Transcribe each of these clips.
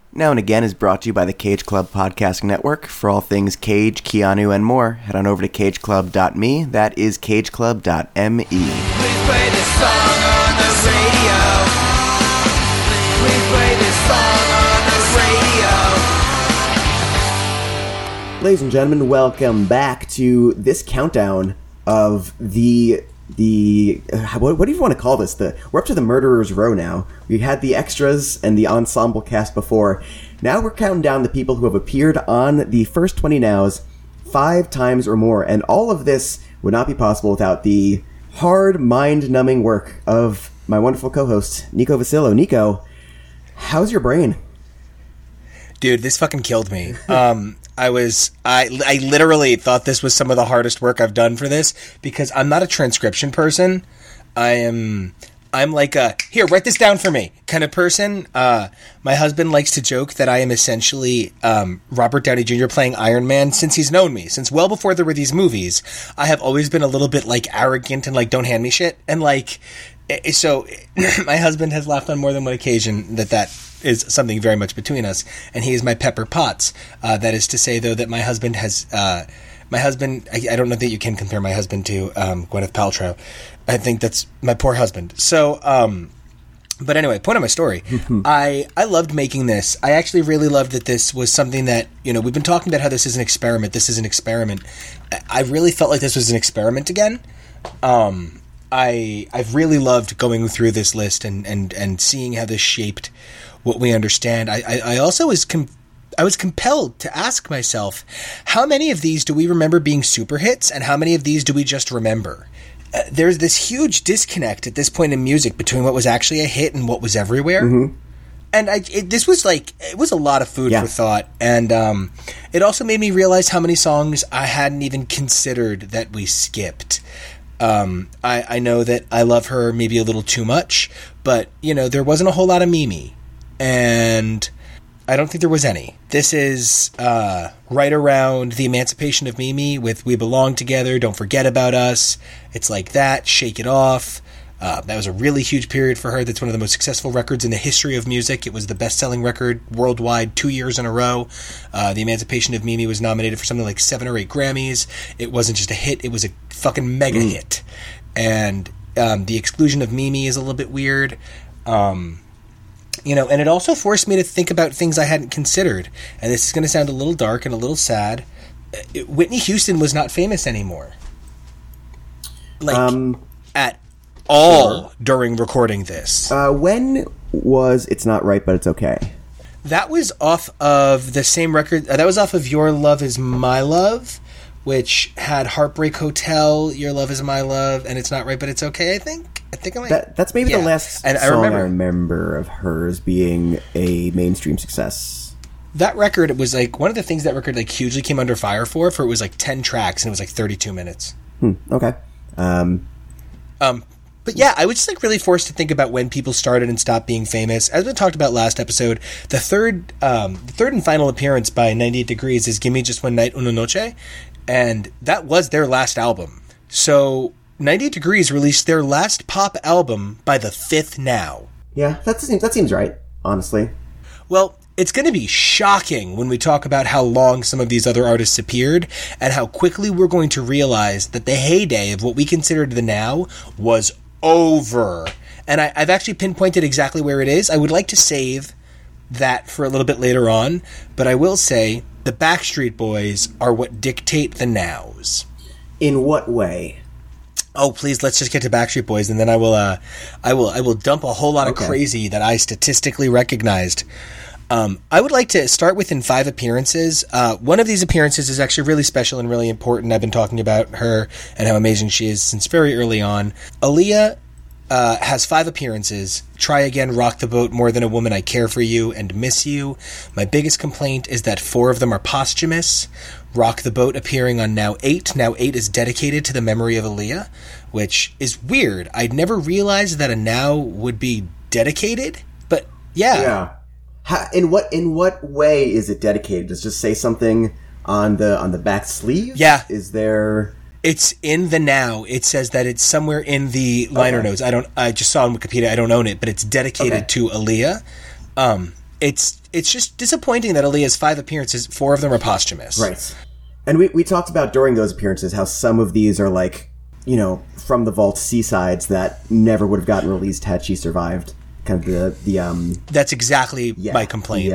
Now and Again is brought to you by the Cage Club Podcasting Network. For all things Cage, Keanu, and more, head on over to cageclub.me. That is cageclub.me. Please play this song on the radio. Please play this song on the radio. Ladies and gentlemen, welcome back to this countdown of the what do you want to call this? We're up to the Murderer's Row now. We had the extras and the ensemble cast before. Now we're counting down the people who have appeared on the first 20 Nows 5 times or more, and all of this would not be possible without the hard, mind-numbing work of my wonderful co-host, Nico Vasillo. Nico, how's your brain? Dude, this fucking killed me. I literally thought this was some of the hardest work I've done for this because I'm not a transcription person. I'm like a, here, write this down for me kind of person. My husband likes to joke that I am essentially Robert Downey Jr. playing Iron Man since he's known me. Since well before there were these movies, I have always been a little bit like arrogant and like don't hand me shit. And like, so my husband has laughed on more than one occasion that is something very much between us, and he is my Pepper Potts. That is to say, though, that my husband has... I don't know that you can compare my husband to Gwyneth Paltrow. I think that's my poor husband. So, but anyway, point of my story. I loved making this. I actually really loved that this was something that, we've been talking about how this is an experiment. This is an experiment. I really felt like this was an experiment again. I've really loved going through this list and seeing how this shaped what we understand. I also was compelled to ask myself, how many of these do we remember being super hits, and how many of these do we just remember? There's this huge disconnect at this point in music between what was actually a hit and what was everywhere. Mm-hmm. And this was it was a lot of food for thought, and it also made me realize how many songs I hadn't even considered that we skipped. I know that I love her maybe a little too much, but there wasn't a whole lot of Mimi. And I don't think there was any. This is right around the emancipation of Mimi with We Belong Together, Don't Forget About Us. It's like that, Shake It Off. That was a really huge period for her. That's one of the most successful records in the history of music. It was the best-selling record worldwide 2 years in a row. The Emancipation of Mimi was nominated for something like 7 or 8 Grammys. It wasn't just a hit, it was a fucking mega hit. And the exclusion of Mimi is a little bit weird. And it also forced me to think about things I hadn't considered. And this is going to sound a little dark and a little sad. Whitney Houston was not famous anymore. At all during recording this. When was It's Not Right, But It's Okay? That was off of the same record. That was off of Your Love Is My Love, which had Heartbreak Hotel, Your Love Is My Love, and It's Not Right, But It's Okay, I think I might. That's maybe the last song I remember of hers being a mainstream success. That record was like one of the things that record like hugely came under fire for it was like 10 tracks and it was like 32 minutes. Okay. But yeah, I was just like really forced to think about when people started and stopped being famous. As we talked about last episode, the third and final appearance by 98 Degrees is Gimme Just One Night, Una Noche, and that was their last album. So 98 Degrees released their last pop album by the 5th Now. Yeah, that seems right, honestly. Well, it's going to be shocking when we talk about how long some of these other artists appeared and how quickly we're going to realize that the heyday of what we considered the now was over. And I've actually pinpointed exactly where it is. I would like to save that for a little bit later on, but I will say the Backstreet Boys are what dictate the nows. In what way? Oh, please, let's just get to Backstreet Boys, and then I will dump a whole lot of crazy that I statistically recognized. I would like to start with in 5 appearances. One of these appearances is actually really special and really important. I've been talking about her and how amazing she is since very early on. Aaliyah has 5 appearances. Try Again, Rock the Boat, More Than a Woman, I Care For You, and Miss You. My biggest complaint is that 4 of them are posthumous. Rock the Boat appearing on Now 8. Now 8 is dedicated to the memory of Aaliyah, which is weird. I'd never realized that a Now would be dedicated, but yeah. In what way is it dedicated? Does it just say something on the back sleeve? Yeah. Is there... It's in the Now. It says that it's somewhere in the liner notes. I just saw on Wikipedia. I don't own it, but it's dedicated to Aaliyah. it's just disappointing that Aaliyah's 5 appearances, 4 of them are posthumous. Right. And we talked about during those appearances how some of these are like, from the vault C-sides that never would have gotten released had she survived. Kind of the That's exactly my complaint.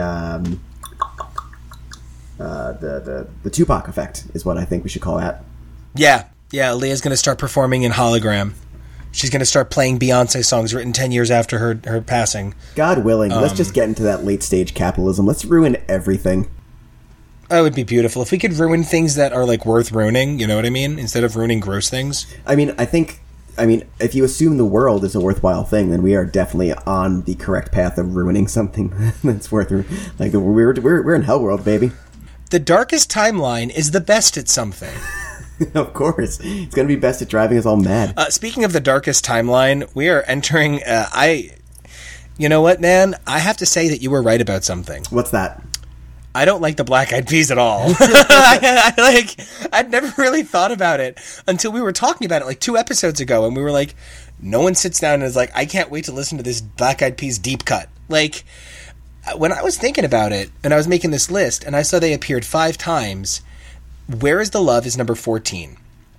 The Tupac effect is what I think we should call that. Yeah, Aaliyah's going to start performing in hologram. She's going to start playing Beyonce songs written 10 years after her passing. God willing, let's just get into that late stage capitalism. Let's ruin everything. That would be beautiful. If we could ruin things that are like worth ruining, you know what I mean? Instead of ruining gross things. I mean, if you assume the world is a worthwhile thing, then we are definitely on the correct path of ruining something that's worth. Like we're in hell world, baby. The darkest timeline is the best at something. Of course, it's going to be best at driving us all mad. Speaking of the darkest timeline, we are entering. You know what, man? I have to say that you were right about something. What's that? I don't like the Black Eyed Peas at all. I'd never really thought about it until we were talking about it like 2 episodes ago, and we were like, no one sits down and is like, I can't wait to listen to this Black Eyed Peas deep cut. Like, when I was thinking about it, and I was making this list, and I saw they appeared 5 times, Where Is the Love is number 14.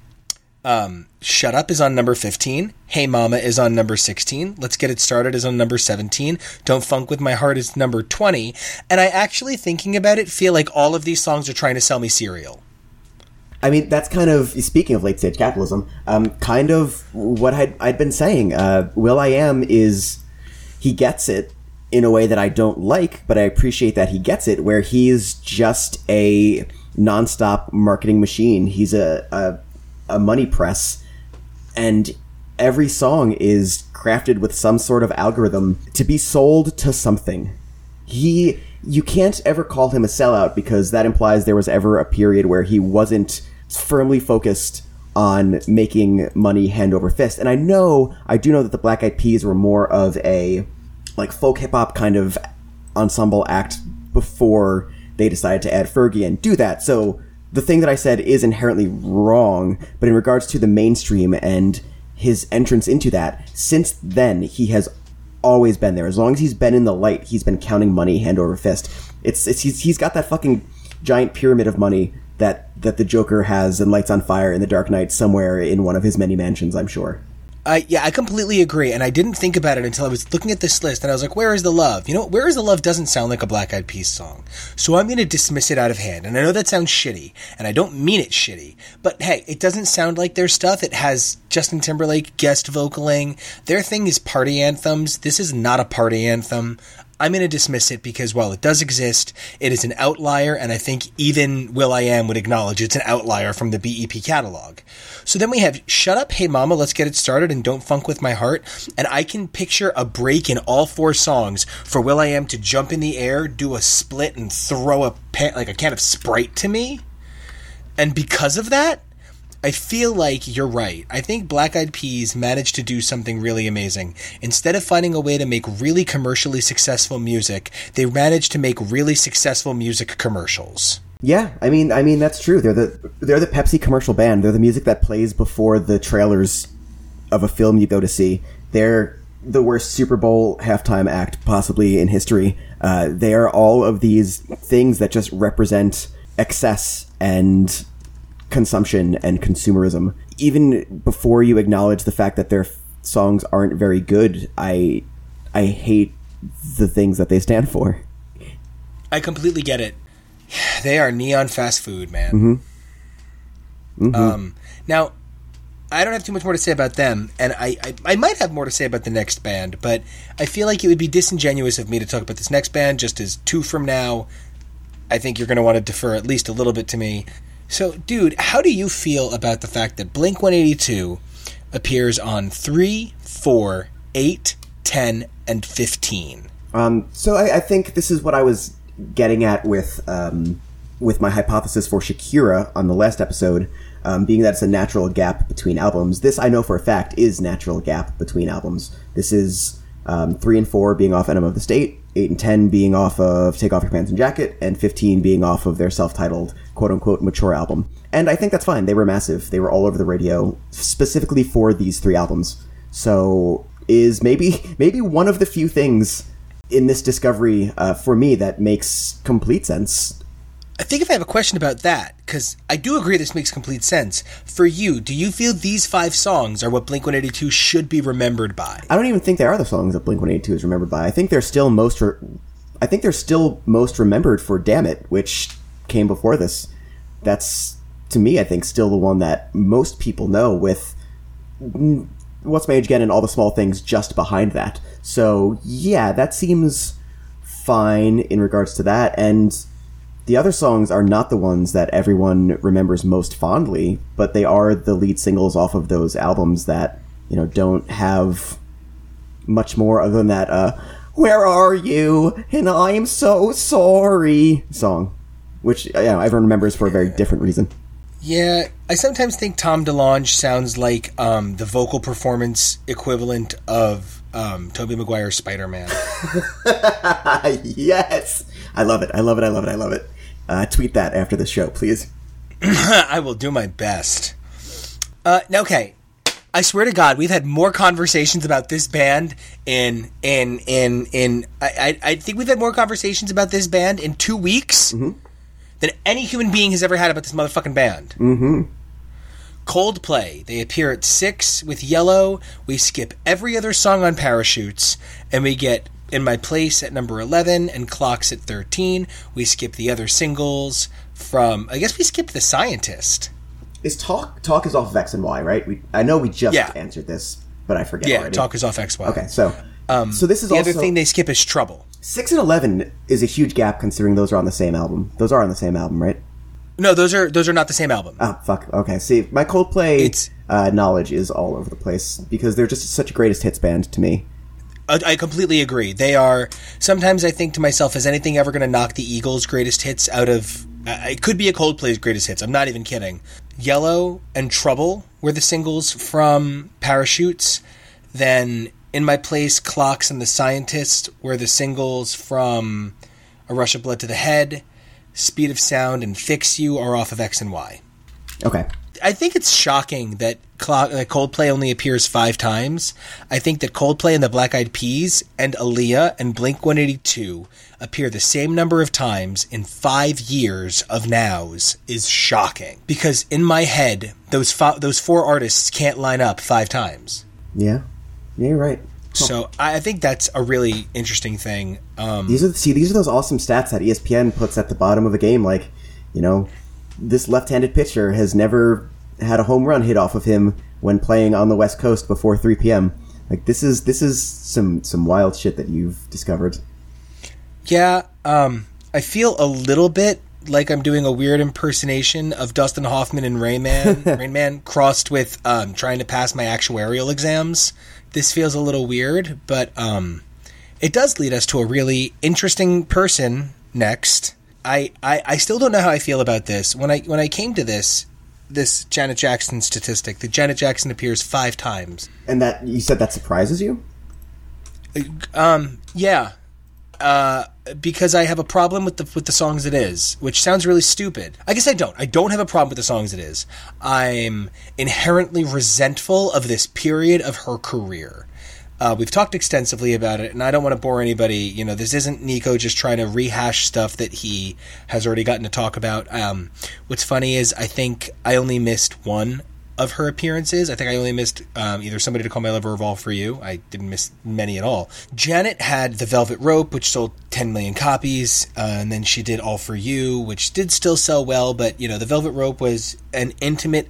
Shut Up is on number 15. Hey Mama is on number 16. Let's Get It Started is on number 17. Don't Funk With My Heart is number 20. And I actually, thinking about it, feel like all of these songs are trying to sell me cereal. I mean, that's kind of, speaking of late-stage capitalism, kind of what I'd been saying. will.i.am he gets it in a way that I don't like, but I appreciate that he gets it, where he's just a nonstop marketing machine. He's a money press, and every song is crafted with some sort of algorithm to be sold to something. You can't ever call him a sellout, because that implies there was ever a period where he wasn't firmly focused on making money hand over fist. And I do know that the Black Eyed Peas were more of a like folk hip hop kind of ensemble act before they decided to add Fergie and do that. So the thing that I said is inherently wrong, but in regards to the mainstream and his entrance into that, since then, he has always been there. As long as he's been in the light, he's been counting money hand over fist. He's got that fucking giant pyramid of money that the Joker has and lights on fire in The Dark Knight somewhere in one of his many mansions, I'm sure. Yeah, I completely agree, and I didn't think about it until I was looking at this list, and I was like, Where Is the Love? You know, Where Is the Love doesn't sound like a Black Eyed Peas song, so I'm going to dismiss it out of hand, and I know that sounds shitty, and I don't mean it shitty, but hey, it doesn't sound like their stuff. It has Justin Timberlake guest vocaling. Their thing is party anthems. This is not a party anthem. I'm going to dismiss it because while it does exist, it is an outlier, and I think even will.i.am would acknowledge it's an outlier from the BEP catalog. So then we have Shut Up, Hey Mama, Let's Get It Started, and Don't Funk With My Heart, and I can picture a break in all 4 songs for will.i.am to jump in the air, do a split, and throw a can of Sprite to me. And because of that, I feel like you're right. I think Black Eyed Peas managed to do something really amazing. Instead of finding a way to make really commercially successful music, they managed to make really successful music commercials. Yeah, I mean that's true. They're the Pepsi commercial band. They're the music that plays before the trailers of a film you go to see. They're the worst Super Bowl halftime act possibly in history. They are all of these things that just represent excess and consumption and consumerism. Even before you acknowledge the fact that their songs aren't very good, I hate the things that they stand for. I completely get it. They are neon fast food, man. Mm-hmm. Mm-hmm. Now, I don't have too much more to say about them, and I might have more to say about the next band, but I feel like it would be disingenuous of me to talk about this next band just as 2 from now. I think you're going to want to defer at least a little bit to me. So, dude, how do you feel about the fact that Blink-182 appears on 3, 4, 8, 10, and 15? So I think this is what I was getting at with my hypothesis for Shakira on the last episode, being that it's a natural gap between albums. This, I know for a fact, is natural gap between albums. This is 3 and 4 being off Enema of the State, 8 and 10 being off of Take Off Your Pants and Jacket, and 15 being off of their self-titled, quote-unquote, mature album. And I think that's fine. They were massive. They were all over the radio, specifically for these 3 albums. So is maybe one of the few things in this discovery, for me, that makes complete sense. I think if I have a question about that, because I do agree this makes complete sense. For you, do you feel these 5 songs are what Blink-182 should be remembered by? I don't even think they are the songs that Blink-182 is remembered by. I think they're still most remembered for Damn It, which came before this. That's, to me, I think, still the one that most people know, with What's My Age Again and All the Small Things just behind that. So, yeah, that seems fine in regards to that, and the other songs are not the ones that everyone remembers most fondly, but they are the lead singles off of those albums that, don't have much more other than that, Where Are You? And I'm So Sorry song, which everyone remembers for a very different reason. Yeah, I sometimes think Tom DeLonge sounds like the vocal performance equivalent of Tobey Maguire's Spider-Man. Yes! I love it. Tweet that after the show, please. I will do my best. Okay. I swear to God, we've had more conversations about this band I think we've had more conversations about this band in 2 weeks than any human being has ever had about this motherfucking band. Mm-hmm. Coldplay. They appear at 6 with Yellow. We skip every other song on Parachutes, and we get In My Place at number 11 and Clocks at 13. We skip the other singles from... I guess we skipped The Scientist. Is Talk is off of X and Y, right? I know we just answered this, but I forget already. Yeah, Talk is off XY. Okay, so this is the also... other thing they skip is Trouble. 6 and 11 is a huge gap considering those are on the same album. Those are on the same album, right? No, those are not the same album. Oh, fuck. Okay, see, my Coldplay knowledge is all over the place because they're just such a greatest hits band to me. I completely agree. They are... Sometimes I think to myself, is anything ever going to knock the Eagles' greatest hits out of... it could be a Coldplay's greatest hits. I'm not even kidding. Yellow and Trouble were the singles from Parachutes. Then In My Place, Clocks, and The Scientist were the singles from A Rush of Blood to the Head. Speed of Sound and Fix You are off of X and Y. Okay. I think it's shocking that Coldplay only appears 5 times. I think that Coldplay and the Black Eyed Peas and Aaliyah and Blink-182 appear the same number of times in 5 years of Nows is shocking. Because in my head, those 4 artists can't line up 5 times. Yeah, you're right. So I think that's a really interesting thing. These are those awesome stats that ESPN puts at the bottom of the game. Like, this left-handed pitcher has never had a home run hit off of him when playing on the West Coast before 3 p.m. Like, this is some wild shit that you've discovered. Yeah, I feel a little bit like I'm doing a weird impersonation of Dustin Hoffman in Rain Man. Rain Man crossed with trying to pass my actuarial exams. This feels a little weird, but it does lead us to a really interesting person next. I still don't know how I feel about this. When I came to this Janet Jackson statistic, that Janet Jackson appears 5 times. And that you said that surprises you? Yeah. Because I have a problem with the songs it is, which sounds really stupid. I guess I don't. I don't have a problem with the songs it is. I'm inherently resentful of this period of her career. We've talked extensively about it, and I don't want to bore anybody. This isn't Nico just trying to rehash stuff that he has already gotten to talk about. What's funny is I think I only missed one of her appearances. I think I only missed either Somebody to Call My Lover or All For You. I didn't miss many at all. Janet had The Velvet Rope, which sold 10 million copies, and then she did All For You, which did still sell well, but, The Velvet Rope was an intimate,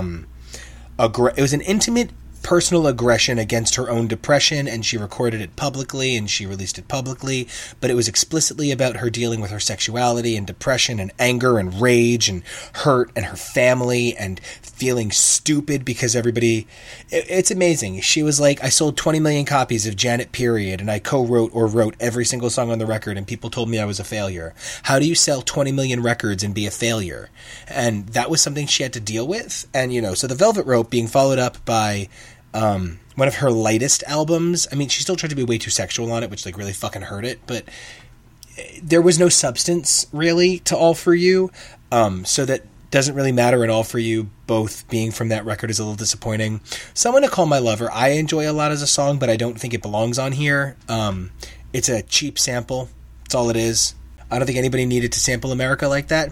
personal aggression against her own depression, and she recorded it publicly and she released it publicly, but it was explicitly about her dealing with her sexuality and depression and anger and rage and hurt and her family and feeling stupid because everybody... It's amazing. She was like, I sold 20 million copies of Janet Period, and I co-wrote or wrote every single song on the record, and people told me I was a failure. How do you sell 20 million records and be a failure? And that was something she had to deal with. And, so The Velvet Rope being followed up by one of her lightest albums. I mean, she still tried to be way too sexual on it, which really fucking hurt it, but there was no substance really to All For You. So that doesn't really matter at All For You. Both being from that record is a little disappointing. Someone to Call My Lover, I enjoy a lot as a song, but I don't think it belongs on here. It's a cheap sample. That's all it is. I don't think anybody needed to sample America like that.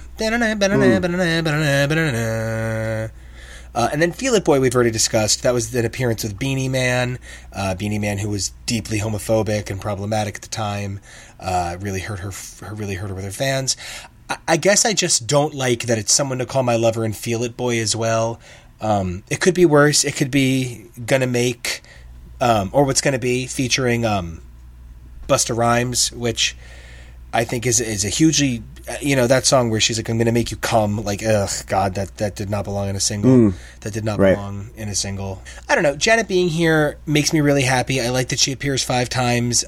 And then Feel It Boy we've already discussed. That was an appearance with Beanie Man. Beanie Man, who was deeply homophobic and problematic at the time, really hurt her with her fans. I guess I just don't like that it's Someone to Call My Lover and Feel It Boy as well. It could be worse. It could be Gonna Make, or What's Gonna Be, featuring Busta Rhymes, which I think is a hugely, that song where she's like, I'm gonna make you come, like, ugh, God, that did not belong in a single. That did not belong in a single. I don't know. Janet being here makes me really happy. I like that she appears 5 times.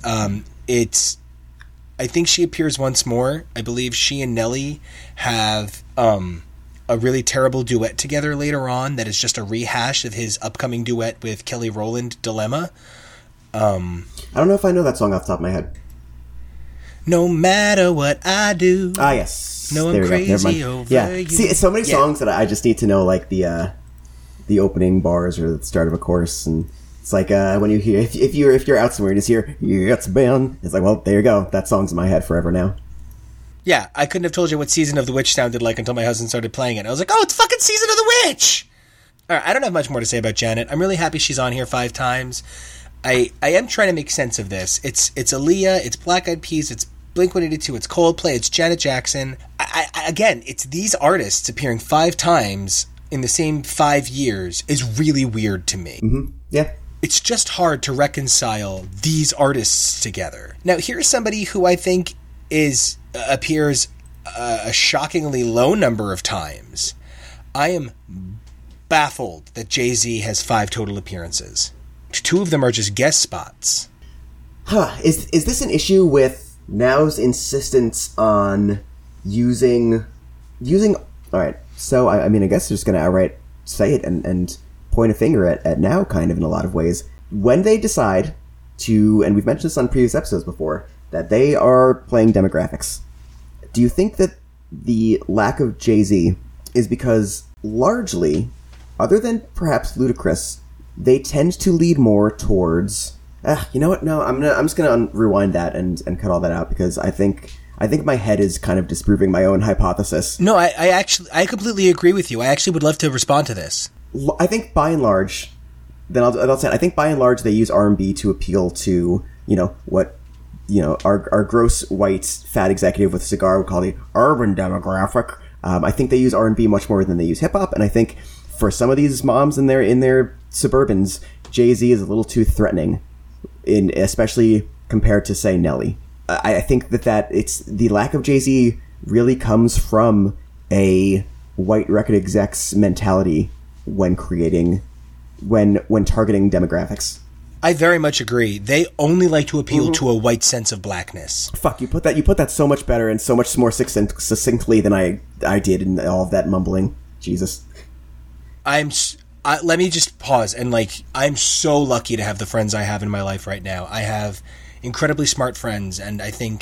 I think she appears once more. I believe she and Nelly have a really terrible duet together later on that is just a rehash of his upcoming duet with Kelly Rowland, Dilemma. I don't know if I know that song off the top of my head. No matter what I do. Ah, yes. No, I'm crazy over you. See, it's so many songs that I just need to know, like the opening bars or the start of a chorus, and it's like when you hear if you're out somewhere and you just hear "It's been," it's like, well, there you go. That song's in my head forever now. Yeah, I couldn't have told you what Season of the Witch sounded like until my husband started playing it. I was like, oh, it's fucking Season of the Witch! All right, I don't have much more to say about Janet. I'm really happy she's on here 5 times. I am trying to make sense of this. It's Aaliyah, it's Black Eyed Peas, it's Blink-182, it's Coldplay, it's Janet Jackson. Again, it's these artists appearing 5 times in the same 5 years is really weird to me. Mm-hmm. Yeah. It's just hard to reconcile these artists together. Now, here's somebody who I think appears a shockingly low number of times. I am baffled that Jay-Z has 5 total appearances. 2 of them are just guest spots. Is this an issue with Now's insistence on using? All right, so I mean, I guess they're just going to outright say it and point a finger at Now, kind of, in a lot of ways. When they decide to, and we've mentioned this on previous episodes before, that they are playing demographics, do you think that the lack of Jay-Z is because, largely, other than perhaps Ludacris, they tend to lead more towards... you know what? No, I'm just gonna rewind that and cut all that out, because I think my head is kind of disproving my own hypothesis. No, I completely agree with you. I actually would love to respond to this. I think by and large, then I'll say it, I think by and large they use R&B to appeal to our gross white fat executive with a cigar would call the urban demographic. I think they use R&B much more than they use hip hop, and I think for some of these moms in their Suburbans, Jay-Z is a little too threatening. Especially compared to, say, Nelly. I think that it's the lack of Jay-Z really comes from a white record exec's mentality when targeting demographics. I very much agree. They only like to appeal to a white sense of blackness. Fuck, you put that so much better and so much more succinctly than I did in all of that mumbling. Jesus. Let me just pause and I'm so lucky to have the friends I have in my life right now. I have incredibly smart friends, and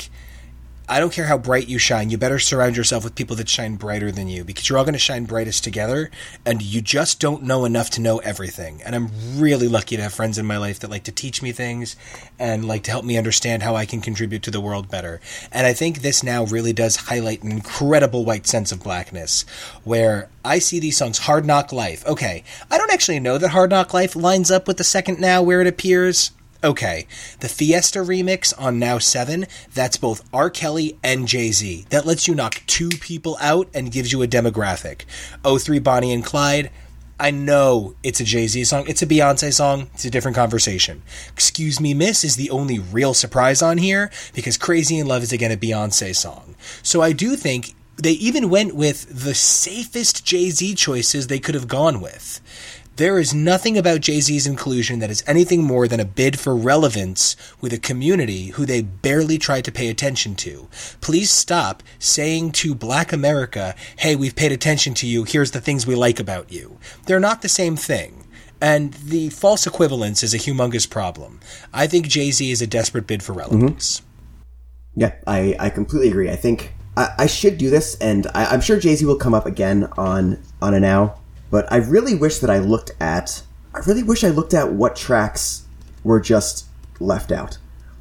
I don't care how bright you shine, you better surround yourself with people that shine brighter than you, because you're all going to shine brightest together, and you just don't know enough to know everything. And I'm really lucky to have friends in my life that like to teach me things and like to help me understand how I can contribute to the world better. And I think this now really does highlight an incredible white sense of blackness, where I see these songs. Hard Knock Life. Okay, I don't actually know that Hard Knock Life lines up with the second Now where it appears. Okay, the Fiesta remix on Now 7, that's both R. Kelly and Jay-Z. That lets you knock 2 people out and gives you a demographic. 03 Bonnie and Clyde, I know it's a Jay-Z song. It's a Beyonce song. It's a different conversation. Excuse Me Miss is the only real surprise on here, because Crazy in Love is again a Beyonce song. So I do think they even went with the safest Jay-Z choices they could have gone with. There is nothing about Jay-Z's inclusion that is anything more than a bid for relevance with a community who they barely try to pay attention to. Please stop saying to Black America, hey, we've paid attention to you, here's the things we like about you. They're not the same thing. And the false equivalence is a humongous problem. I think Jay-Z is a desperate bid for relevance. Mm-hmm. Yeah, I completely agree. I think I should do this, and I'm sure Jay-Z will come up again on a Now. But I really wish I looked at what tracks were just left out.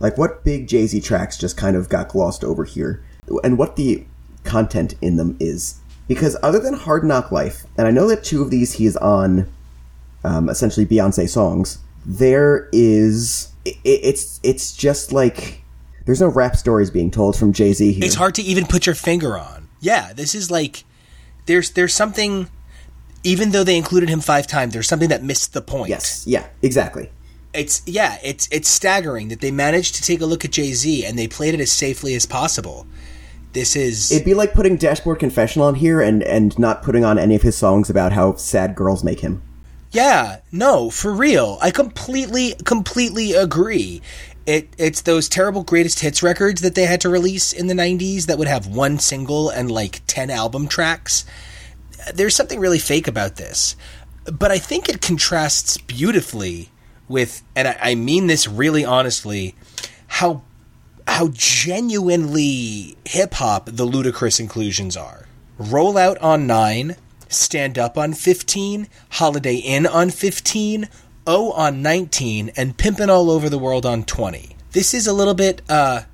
Like, what big Jay-Z tracks just kind of got glossed over here? And what the content in them is. Because other than Hard Knock Life, and I know that 2 of these he is on essentially Beyonce songs, there is... It's just like... There's no rap stories being told from Jay-Z here. It's hard to even put your finger on. Yeah, this is like... There's something... Even though they included him 5 times, there's something that missed the point. Yes, yeah, exactly. It's staggering that they managed to take a look at Jay-Z and they played it as safely as possible. This is... It'd be like putting Dashboard Confessional on here and not putting on any of his songs about how sad girls make him. Yeah, no, for real. I completely agree. It's those terrible greatest hits records that they had to release in the 90s that would have 1 single and like 10 album tracks. There's something really fake about this. But I think it contrasts beautifully with, and I mean this really honestly, how genuinely hip-hop the Ludacris inclusions are. Roll Out on 9, Stand Up on 15, Holiday Inn on 15, O on 19, and Pimpin' All Over the World on 20. This is a little bit,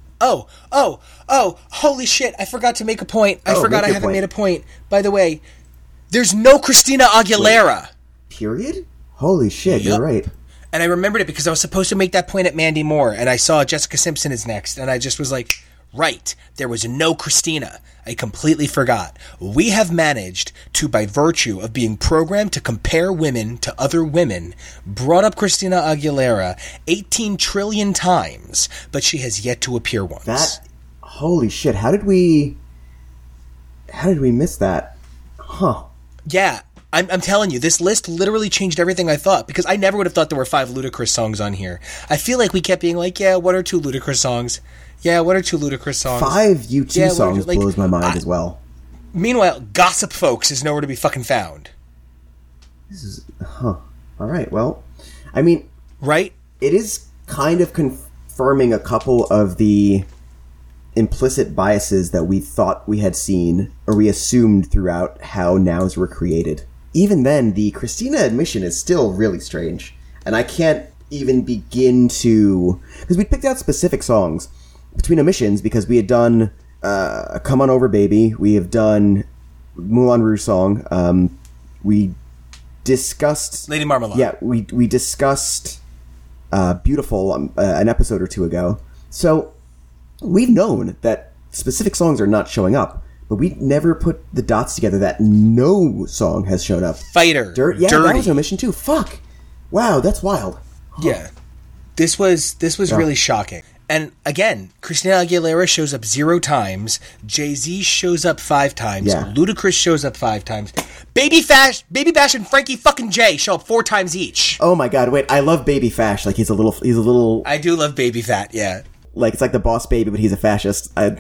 holy shit, I forgot to make a point. I haven't made a point. By the way, there's no Christina Aguilera. Wait, period? Holy shit, You're right. And I remembered it because I was supposed to make that point at Mandy Moore, and I saw Jessica Simpson is next, and I just was like, right, there was no Christina. I completely forgot. We have managed to, by virtue of being programmed to compare women to other women, brought up Christina Aguilera 18 trillion times, but she has yet to appear once. Holy shit, how did we miss that? Huh. Yeah, I'm telling you, this list literally changed everything I thought, because I never would have thought there were 5 Ludacris songs on here. I feel like we kept being like, yeah, 1 or 2 Ludacris songs. Yeah, 1 or 2 Ludacris songs. 5 U2 songs blows my mind as well. Meanwhile, Gossip Folks is nowhere to be fucking found. This is... Huh. Alright, well, I mean... Right? It is kind of confirming a couple of the implicit biases that we thought we had seen, or we assumed throughout how nows were created. Even then, the Christina admission is still really strange. And I can't even begin to... Because we picked out specific songs between omissions, because we had done Come On Over Baby, we have done Moulin Rouge song, we discussed... Lady Marmalade. Yeah, we discussed Beautiful an episode or 2 ago. So... We've known that specific songs are not showing up, but we never put the dots together that no song has shown up. Fighter. Dirty. Dirty. That was an omission too. Fuck. Wow, that's wild. Yeah. This was really shocking. And again, Christina Aguilera shows up 0 times. Jay-Z shows up 5 times. Yeah. Ludacris shows up 5 times. Baby Bash and Frankie fucking J show up 4 times each. Oh my god, wait, I love Baby Fash. Like he's a little I do love Baby Fat, yeah. Like, it's like the Boss Baby, but he's a fascist. But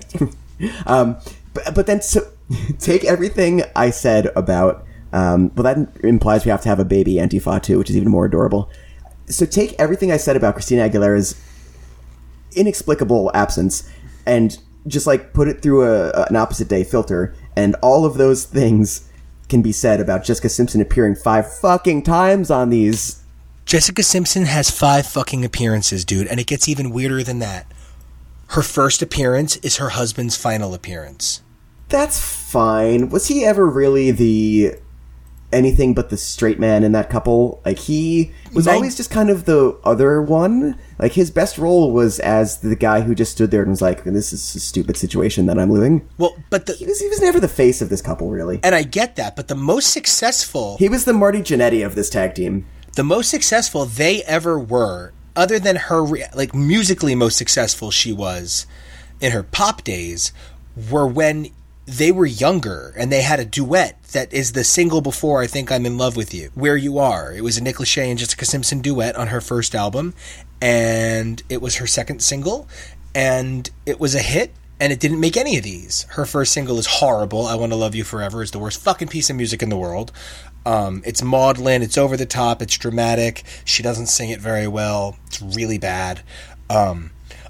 then, so, take everything I said about... well, that implies we have to have a baby Antifa, too, which is even more adorable. So take everything I said about Christina Aguilera's inexplicable absence and just, like, put it through an opposite day filter, and all of those things can be said about Jessica Simpson appearing 5 fucking times on these. Jessica Simpson has 5 fucking appearances, dude, and it gets even weirder than that. Her first appearance is her husband's final appearance. That's fine. Was he ever really the anything but the straight man in that couple? Like, he was always just kind of the other one. Like, his best role was as the guy who just stood there and was like, this is a stupid situation that I'm living. Well, but he was never the face of this couple, really. And I get that, but the most successful... He was the Marty Jannetty of this tag team. The most successful they ever were, other than her, like, musically most successful she was in her pop days, were when they were younger and they had a duet that is the single before I Think I'm in Love with You, Where You Are. It was a Nick Lachey and Jessica Simpson duet on her first album, and it was her second single, and it was a hit, and it didn't make any of these. Her first single is horrible. I Want to Love You Forever is the worst fucking piece of music in the world. It's maudlin, it's over the top, it's dramatic, she doesn't sing it very well, it's really bad.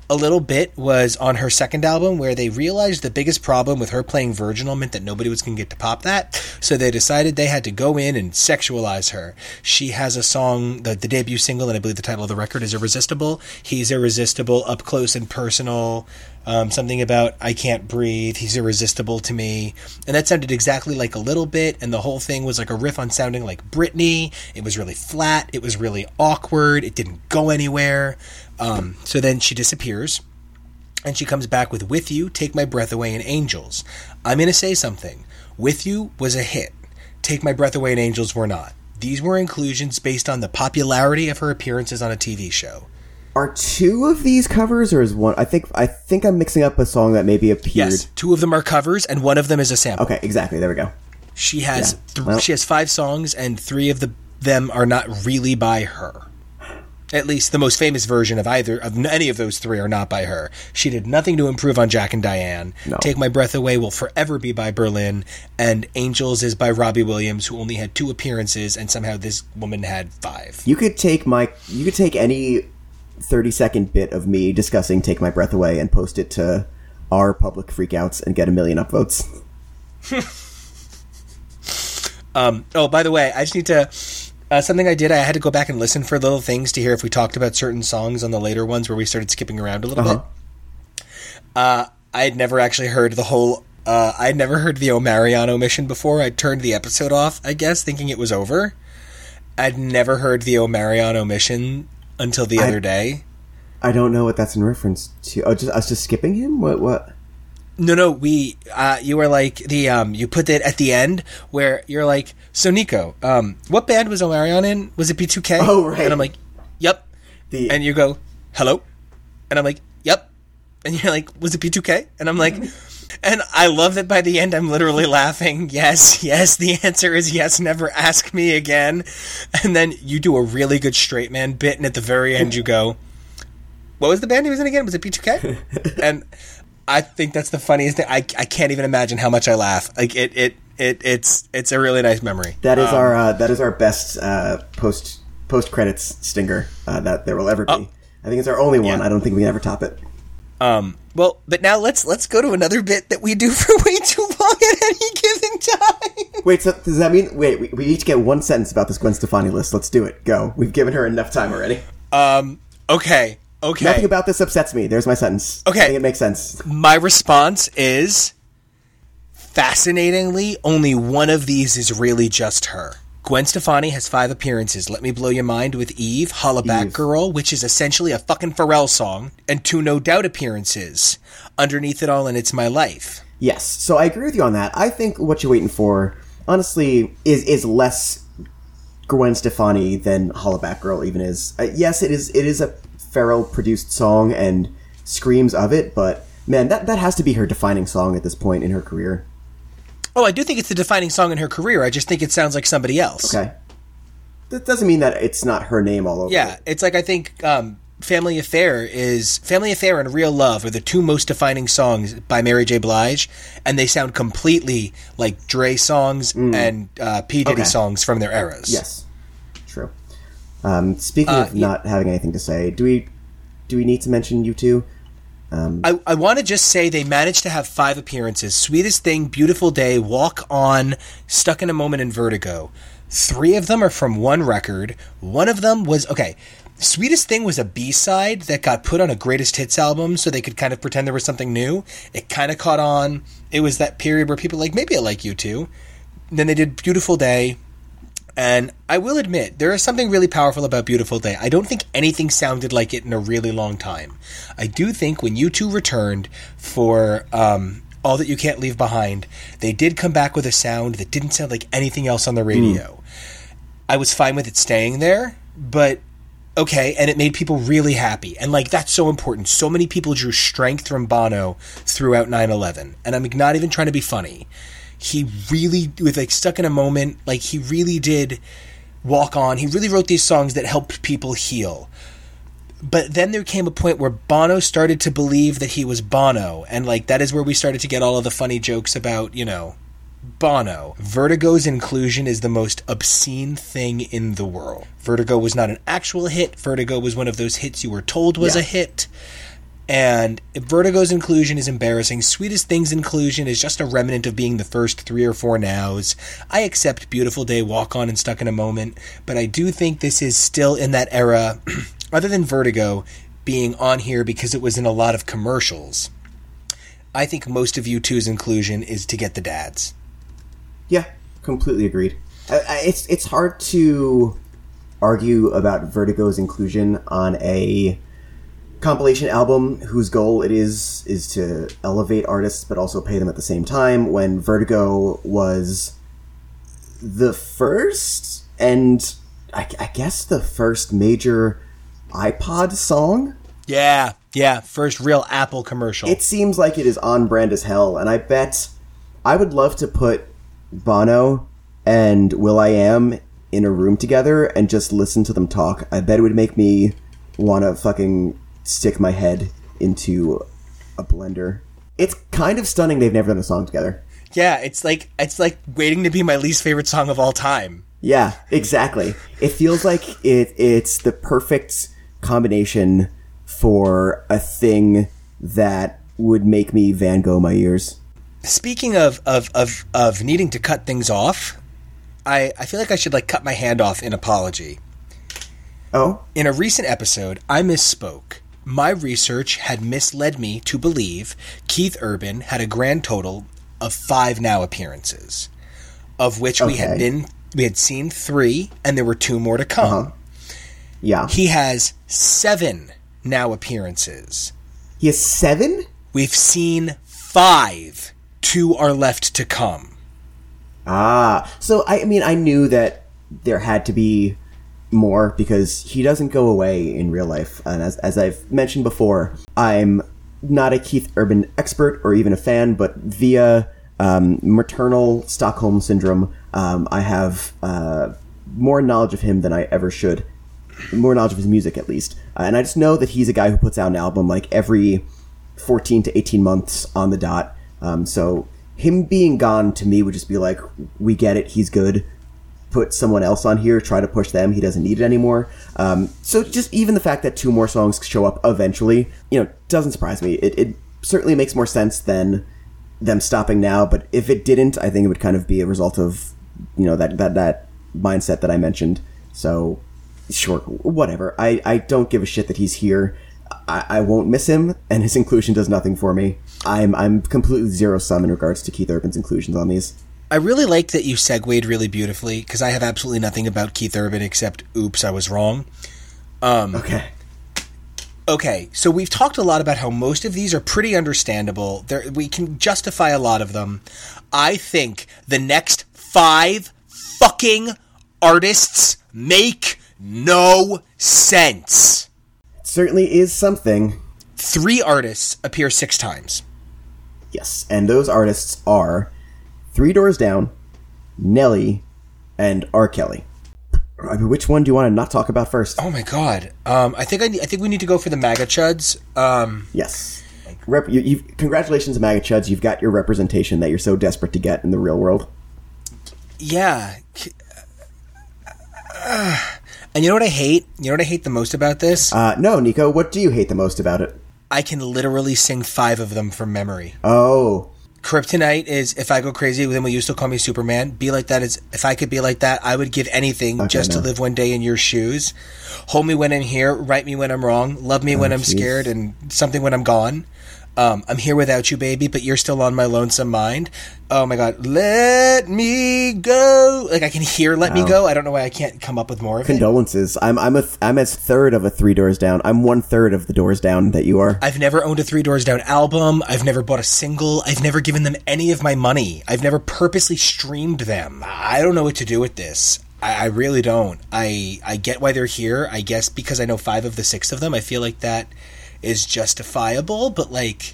a little bit was on her second album, where they realized the biggest problem with her playing virginal meant that nobody was going to get to pop that. So they decided they had to go in and sexualize her. She has a song, the debut single, and I believe the title of the record is Irresistible. He's irresistible, up close and personal. Something about I can't breathe. He's irresistible to me. And that sounded exactly like A Little Bit. And the whole thing was like a riff on sounding like Britney. It was really flat. It was really awkward. It didn't go anywhere. So then she disappears. And she comes back with You, Take My Breath Away, and Angels. I'm going to say something. With You was a hit. Take My Breath Away and Angels were not. These were inclusions based on the popularity of her appearances on a TV show. Are two of these covers, or is one? I think I'm mixing up a song that maybe appeared. Yes, two of them are covers, and one of them is a sample. Okay, exactly. There we go. She has she has 5 songs, and 3 of them are not really by her. At least the most famous version of any of those 3 are not by her. She did nothing to improve on Jack and Diane. No. Take My Breath Away will forever be by Berlin, and Angels is by Robbie Williams, who only had 2 appearances, and somehow this woman had 5. You could take any 30-second bit of me discussing Take My Breath Away and post it to our public freakouts and get 1 million upvotes. Oh, by the way, I just need to... something I did, I had to go back and listen for little things to hear if we talked about certain songs on the later ones where we started skipping around a little bit. I had never actually heard the whole... I had never heard the Omarion omission before. I turned the episode off, I guess, thinking it was over. I'd never heard the Omarion omission until the other day. I don't know what that's in reference to. Oh, just us just skipping him? What? No, we, you were like, you put it at the end where you're like, so Nico, what band was Omarion in? Was it B2K? Oh, right. And I'm like, yep. And you go, hello? And I'm like, yep. And you're like, was it B2K? And I'm like, and I love that by the end I'm literally laughing. Yes, the answer is yes, never ask me again. And then you do a really good straight man bit, and at the very end you go, what was the band he was in again? Was it B2K? And I think that's the funniest thing. I can't even imagine how much I laugh. Like it's a really nice memory. That is our best post credits stinger that there will ever be. I think it's our only one. Yeah. I don't think we can ever top it. Well, but now let's go to another bit that we do for way too long at any given time. Wait, so does that mean we each get 1 sentence about this Gwen Stefani list? Let's do it. Go. We've given her enough time already. Okay. Nothing about this upsets me. There's my sentence. Okay. I think it makes sense. My response is, fascinatingly, only one of these is really just her. Gwen Stefani has 5 appearances. Let Me Blow Your Mind with Eve, Holla Back Girl, which is essentially a fucking Pharrell song, and 2 No Doubt appearances, Underneath It All and It's My Life. Yes, so I agree with you on that. I think What You Waiting For, honestly, is less Gwen Stefani than Holla Back Girl even is. Yes, it is a Pharrell-produced song and screams of it, but man, that has to be her defining song at this point in her career. Oh, I do think it's the defining song in her career. I just think it sounds like somebody else. Okay. That doesn't mean that it's not her name all over it. It's like I think Family Affair and Real Love are the 2 most defining songs by Mary J. Blige, and they sound completely like Dre songs and P. Diddy songs from their eras. Yes, true. Speaking of not having anything to say, do we need to mention U2? I want to just say they managed to have 5 appearances. Sweetest Thing, Beautiful Day, Walk On, Stuck in a Moment, and Vertigo. 3 of them are from one record. One of them was... Okay, Sweetest Thing was a B-side that got put on a Greatest Hits album so they could kind of pretend there was something new. It kind of caught on. It was that period where people were like, maybe I like U2. Then they did Beautiful Day. And I will admit, there is something really powerful about Beautiful Day. I don't think anything sounded like it in a really long time. I do think when U2 returned for All That You Can't Leave Behind, they did come back with a sound that didn't sound like anything else on the radio. I was fine with it staying there, but okay, and it made people really happy. And like, that's so important. So many people drew strength from Bono throughout 9/11. And I'm not even trying to be funny. He really, with like Stuck in a Moment, like he really did Walk On. He really wrote these songs that helped people heal. But then there came a point where Bono started to believe that he was Bono. And like that is where we started to get all of the funny jokes about, Bono. Vertigo's inclusion is the most obscene thing in the world. Vertigo was not an actual hit. Vertigo was one of those hits you were told was a hit. And Vertigo's inclusion is embarrassing. Sweetest Things inclusion is just a remnant of being the first 3 or 4 nows. I accept Beautiful Day, Walk On, and Stuck in a Moment, but I do think this is still in that era, other than Vertigo being on here because it was in a lot of commercials. I think most of U2's inclusion is to get the dads. Yeah, completely agreed. It's hard to argue about Vertigo's inclusion on a compilation album whose goal it is to elevate artists but also pay them at the same time, when Vertigo was the first and I guess the first major iPod song. Yeah, first real Apple commercial. It seems like it is on brand as hell, and I bet I would love to put Bono and Will.i.am in a room together and just listen to them talk. I bet it would make me want to fucking stick my head into a blender. It's kind of stunning they've never done a song together. Yeah, it's like waiting to be my least favorite song of all time. Yeah, exactly. It feels like it's the perfect combination for a thing that would make me Van Gogh my ears. Speaking of needing to cut things off, I feel like I should cut my hand off in apology. Oh? In a recent episode, I misspoke. My research had misled me to believe Keith Urban had a grand total of 5 Now appearances, of which we had seen 3, and there were 2 more to come. Uh-huh. Yeah. He has 7 Now appearances. He has 7? We've seen 5. 2 are left to come. Ah. So, I mean, I knew that there had to be more because he doesn't go away in real life. And as I've mentioned before, I'm not a Keith Urban expert or even a fan, but via maternal Stockholm syndrome, I have more knowledge of him than I ever should. More knowledge of his music, at least. And I just know that he's a guy who puts out an album every 14 to 18 months on the dot. So him being gone to me would just be we get it, he's good. Put someone else on here, try to push them, he doesn't need it anymore. So just even the fact that 2 more songs show up eventually, doesn't surprise me. It certainly makes more sense than them stopping now, but if it didn't, I think it would kind of be a result of, that mindset that I mentioned. So, sure, whatever. I don't give a shit that he's here. I won't miss him, and his inclusion does nothing for me. I'm completely zero-sum in regards to Keith Urban's inclusions on these. I really like that you segued really beautifully, because I have absolutely nothing about Keith Urban except, oops, I was wrong. Okay, so we've talked a lot about how most of these are pretty understandable. We can justify a lot of them. I think the next 5 fucking artists make no sense. It certainly is something. 3 artists appear 6 times. Yes, and those artists are 3 Doors Down, Nelly, and R. Kelly. Which one do you want to not talk about first? Oh my god! I think we need to go for the MAGA chuds. Yes. Congratulations, MAGA chuds! You've got your representation that you're so desperate to get in the real world. Yeah. And you know what I hate? You know what I hate the most about this? No, Nico. What do you hate the most about it? I can literally sing 5 of them from memory. Oh. Kryptonite is If I Go Crazy, then will you still call me Superman? Be Like That is If I Could Be Like That, I would give anything to live one day in your shoes. Hold Me When I'm Here, Write Me When I'm Wrong, Love Me When I'm Scared, and Something When I'm Gone. I'm Here Without You, Baby, but You're Still on My Lonesome Mind. Oh my god, Let Me Go. I can hear Let Me Go. I don't know why I can't come up with more of Condolences. I'm as third of a 3 Doors Down. I'm 1/3 of the Doors Down that you are. I've never owned a 3 Doors Down album. I've never bought a single. I've never given them any of my money. I've never purposely streamed them. I don't know what to do with this. I really don't. I get why they're here. I guess because I know 5 of the 6 of them. I feel like that is justifiable, but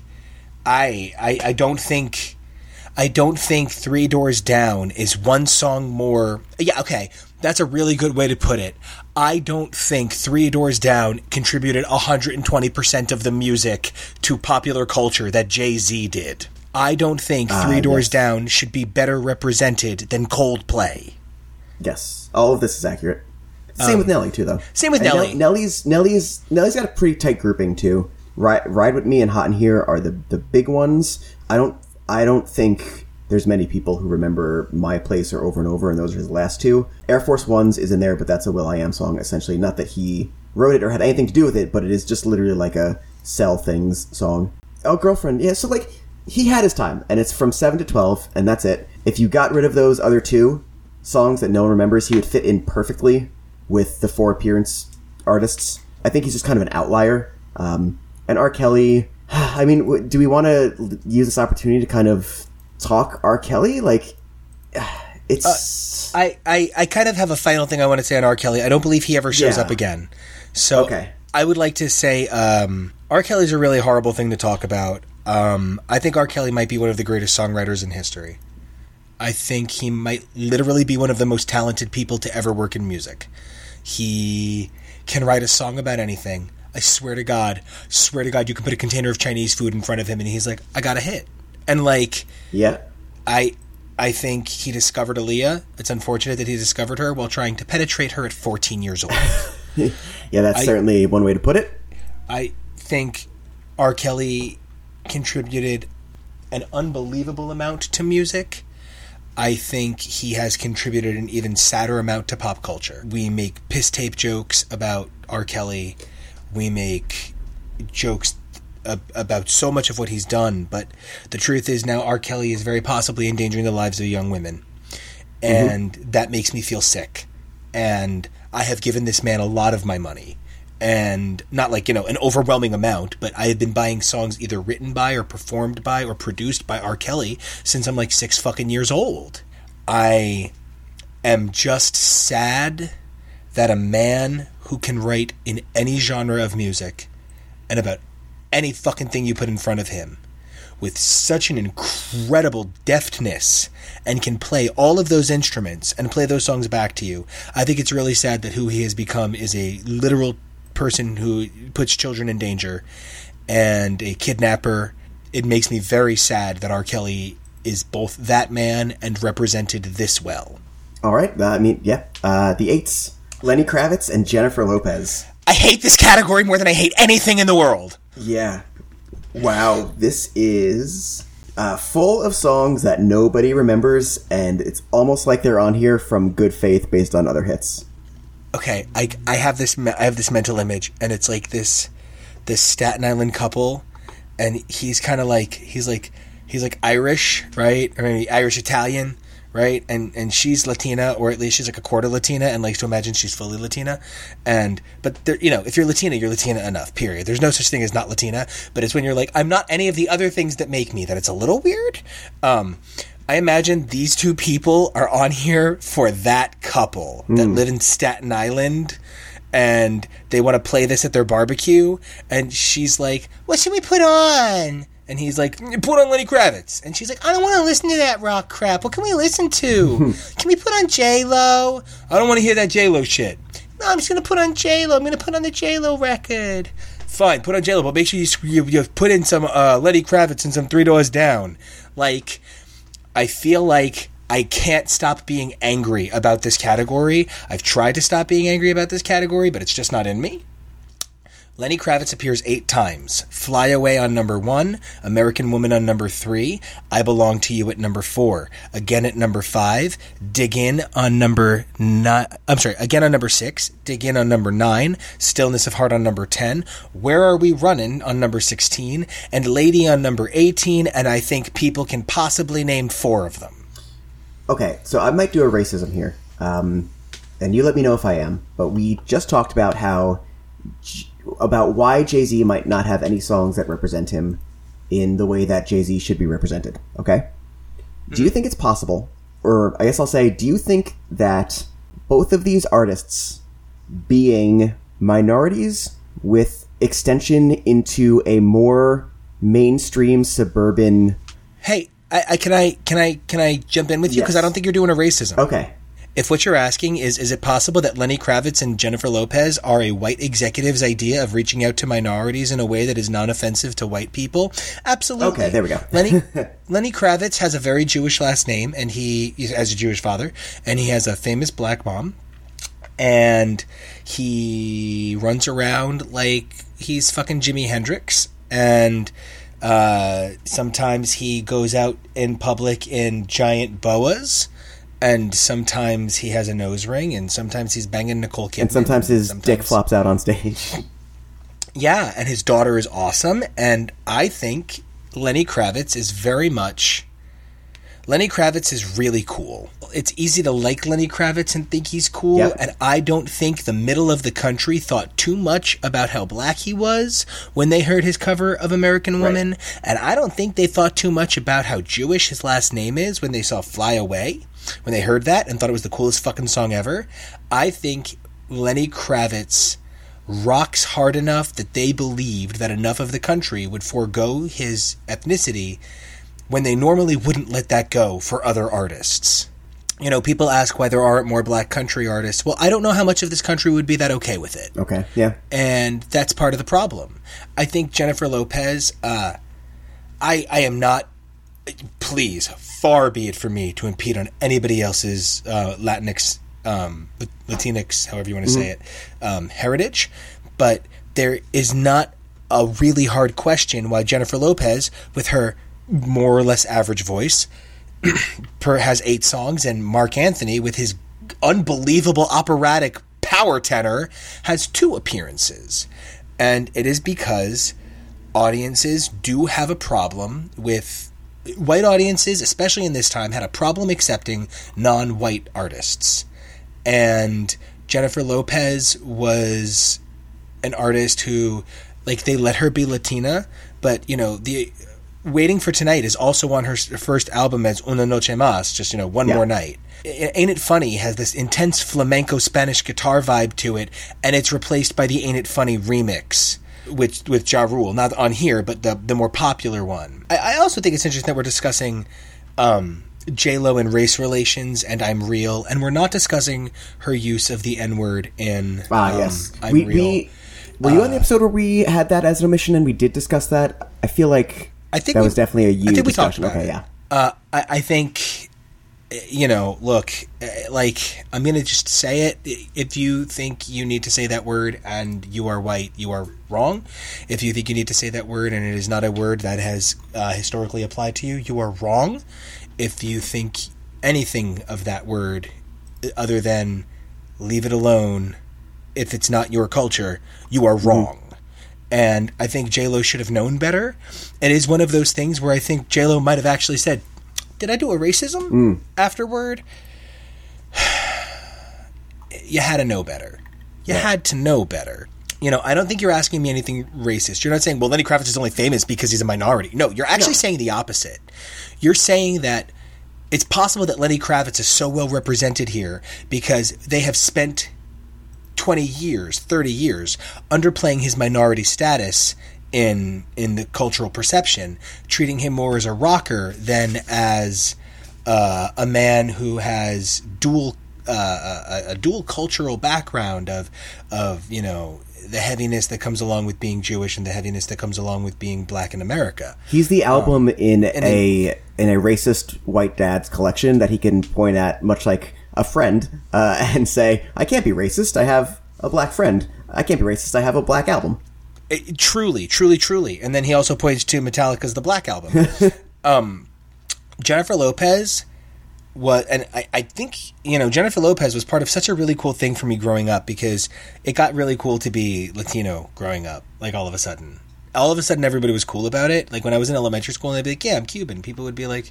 I don't think 3 Doors Down is one song more. Yeah, okay, that's a really good way to put it. I don't think 3 Doors Down contributed 120% of the music to popular culture that Jay-Z did. I don't think 3 Doors Down should be better represented than Coldplay. Yes, all of this is accurate. Same with Nelly too, though. Same with Nelly. Nelly's got a pretty tight grouping too. Ride With Me and Hot in Here are the big ones. I don't think there's many people who remember My Place or Over and Over, and those are his last two. Air Force Ones is in there, but that's a will.i.am song, essentially. Not that he wrote it or had anything to do with it, but it is just literally like a Sell Things song. Oh, Girlfriend. Yeah, so like, he had his time, and it's from 7 to 12, and that's it. If you got rid of those other two songs that no one remembers, he would fit in perfectly with the 4 appearance artists. I think he's just kind of an outlier. And R. Kelly, I mean, do we want to use this opportunity to kind of talk R. Kelly? Like, it's... I kind of have a final thing I want to say on R. Kelly. I don't believe he ever shows up again. So okay. I would like to say R. Kelly's a really horrible thing to talk about. I think R. Kelly might be one of the greatest songwriters in history. I think he might literally be one of the most talented people to ever work in music. He can write a song about anything. I swear to God, you can put a container of Chinese food in front of him and he's like, I got a hit. And like, yeah, I think he discovered Aaliyah. It's unfortunate that he discovered her while trying to penetrate her at 14 years old. Yeah, that's certainly one way to put it. I think R. Kelly contributed an unbelievable amount to music. I think he has contributed an even sadder amount to pop culture. We make piss tape jokes about R. Kelly. We make jokes about so much of what he's done, but the truth is now R. Kelly is very possibly endangering the lives of young women. And that makes me feel sick. And I have given this man a lot of my money. And not like, an overwhelming amount, but I have been buying songs either written by or performed by or produced by R. Kelly since I'm like 6 fucking years old. I am just sad that a man who can write in any genre of music and about any fucking thing you put in front of him with such an incredible deftness and can play all of those instruments and play those songs back to you. I think it's really sad that who he has become is a literal person who puts children in danger and a kidnapper. It makes me very sad that R. Kelly is both that man and represented this well. All right. The 8s. Lenny Kravitz and Jennifer Lopez. I hate this category more than I hate anything in the world. Yeah. Wow. This is full of songs that nobody remembers, and it's almost like they're on here from good faith based on other hits. Okay, I have this mental image, and it's like this Staten Island couple, and he's kind of like he's like Irish, right? Or maybe Irish Italian, right? And she's Latina, or at least she's like a quarter Latina, and likes to imagine she's fully Latina. But if you're Latina, you're Latina enough. Period. There's no such thing as not Latina. But it's when you're like, I'm not any of the other things that make me, that it's a little weird. I imagine these two people are on here for that couple that live in Staten Island, and they want to play this at their barbecue, and she's like, what should we put on? And he's like, put on Lenny Kravitz. And she's like, I don't want to listen to that rock crap. What can we listen to? Can we put on J-Lo? I don't want to hear that J-Lo shit. No, I'm just going to put on J-Lo. I'm going to put on the J-Lo record. Fine, put on J-Lo, but make sure you put in some Lenny Kravitz and some Three Doors Down. Like, I feel like I can't stop being angry about this category. I've tried to stop being angry about this category, but it's just not in me. Lenny Kravitz appears 8 times. Fly Away on number 1, American Woman on number 3, I Belong to You at number 4, Again at number 5, Dig In on number 9, Again on number 6, Dig In on number 9, Stillness of Heart on number 10, Where Are We Runnin' on number 16, and Lady on number 18, and I think people can possibly name 4 of them. Okay, so I might do a racism here, and you let me know if I am, but we just talked about about why Jay-Z might not have any songs that represent him in the way that Jay-Z should be represented, okay? Do you think it's possible, or I guess I'll say, do you think that both of these artists being minorities with extension into a more mainstream suburban... Hey, can I jump in with you? Because I don't think you're doing a racism. Okay. If what you're asking is it possible that Lenny Kravitz and Jennifer Lopez are a white executive's idea of reaching out to minorities in a way that is non-offensive to white people? Absolutely. Okay, there we go. Lenny Kravitz has a very Jewish last name, and he has a Jewish father, and he has a famous black mom. And he runs around like he's fucking Jimi Hendrix. And sometimes he goes out in public in giant boas. And sometimes he has a nose ring. And sometimes he's banging Nicole Kidman. And sometimes his dick flops out on stage. Yeah, and his daughter is awesome. And I think Lenny Kravitz is very much... Lenny Kravitz is really cool. It's easy to like Lenny Kravitz and think he's cool, yep. And I don't think the middle of the country thought too much about how black he was when they heard his cover of American Woman, right. And I don't think they thought too much about how Jewish his last name is when they saw Fly Away, when they heard that and thought it was the coolest fucking song ever. I think Lenny Kravitz rocks hard enough that they believed that enough of the country would forego his ethnicity when they normally wouldn't let that go for other artists. You know, people ask why there aren't more black country artists. Well, I don't know how much of this country would be that okay with it. Okay, yeah. And that's part of the problem. I think Jennifer Lopez, I am not, please, far be it from me to impede on anybody else's Latinx, Latinx, however you want to say it, heritage. But there is not a really hard question why Jennifer Lopez, with her more or less average voice, has 8 songs, and Mark Anthony, with his unbelievable operatic power tenor, has 2 appearances. And it is because audiences do have a problem with... White audiences, especially in this time, had a problem accepting non-white artists. And Jennifer Lopez was an artist who, like, they let her be Latina, but, you know, the... Waiting for Tonight is also on her first album as Una Noche Más, just, you know, one more night. Ain't It Funny has this intense flamenco Spanish guitar vibe to it, and it's replaced by the Ain't It Funny remix with Ja Rule, not on here, but the more popular one. I also think it's interesting that we're discussing J-Lo and race relations and I'm Real, and we're not discussing her use of the N-word in yes. I'm Real. Were you on the episode where we had that as an omission and we did discuss that? I feel like... that was definitely a you discussion. Okay, yeah. I think, you know, look, like, I'm going to just say it. If you think you need to say that word and you are white, you are wrong. If you think you need to say that word and it is not a word that has historically applied to you, you are wrong. If you think anything of that word other than leave it alone, if it's not your culture, you are wrong. And I think J-Lo should have known better. It is one of those things where I think J-Lo might have actually said, did I do a racism afterward? You had to know better. You had to know better. You know, I don't think you're asking me anything racist. You're not saying, well, Lenny Kravitz is only famous because he's a minority. No, you're actually saying the opposite. You're saying that it's possible that Lenny Kravitz is so well represented here because they have spent 20 years, 30 years, underplaying his minority status in the cultural perception, treating him more as a rocker than as a man who has a dual cultural background of you know, the heaviness that comes along with being Jewish and the heaviness that comes along with being black in America. He's the album in a racist white dad's collection that he can point at, much like a friend, and say, I can't be racist, I have a black friend. I can't be racist, I have a black album. Truly. And then he also points to Metallica's The Black Album. Jennifer Lopez was, and I think, you know, Jennifer Lopez was part of such a really cool thing for me growing up because it got really cool to be Latino growing up, like all of a sudden. All of a sudden everybody was cool about it. Like when I was in elementary school and they'd be like, yeah, I'm Cuban. People would be like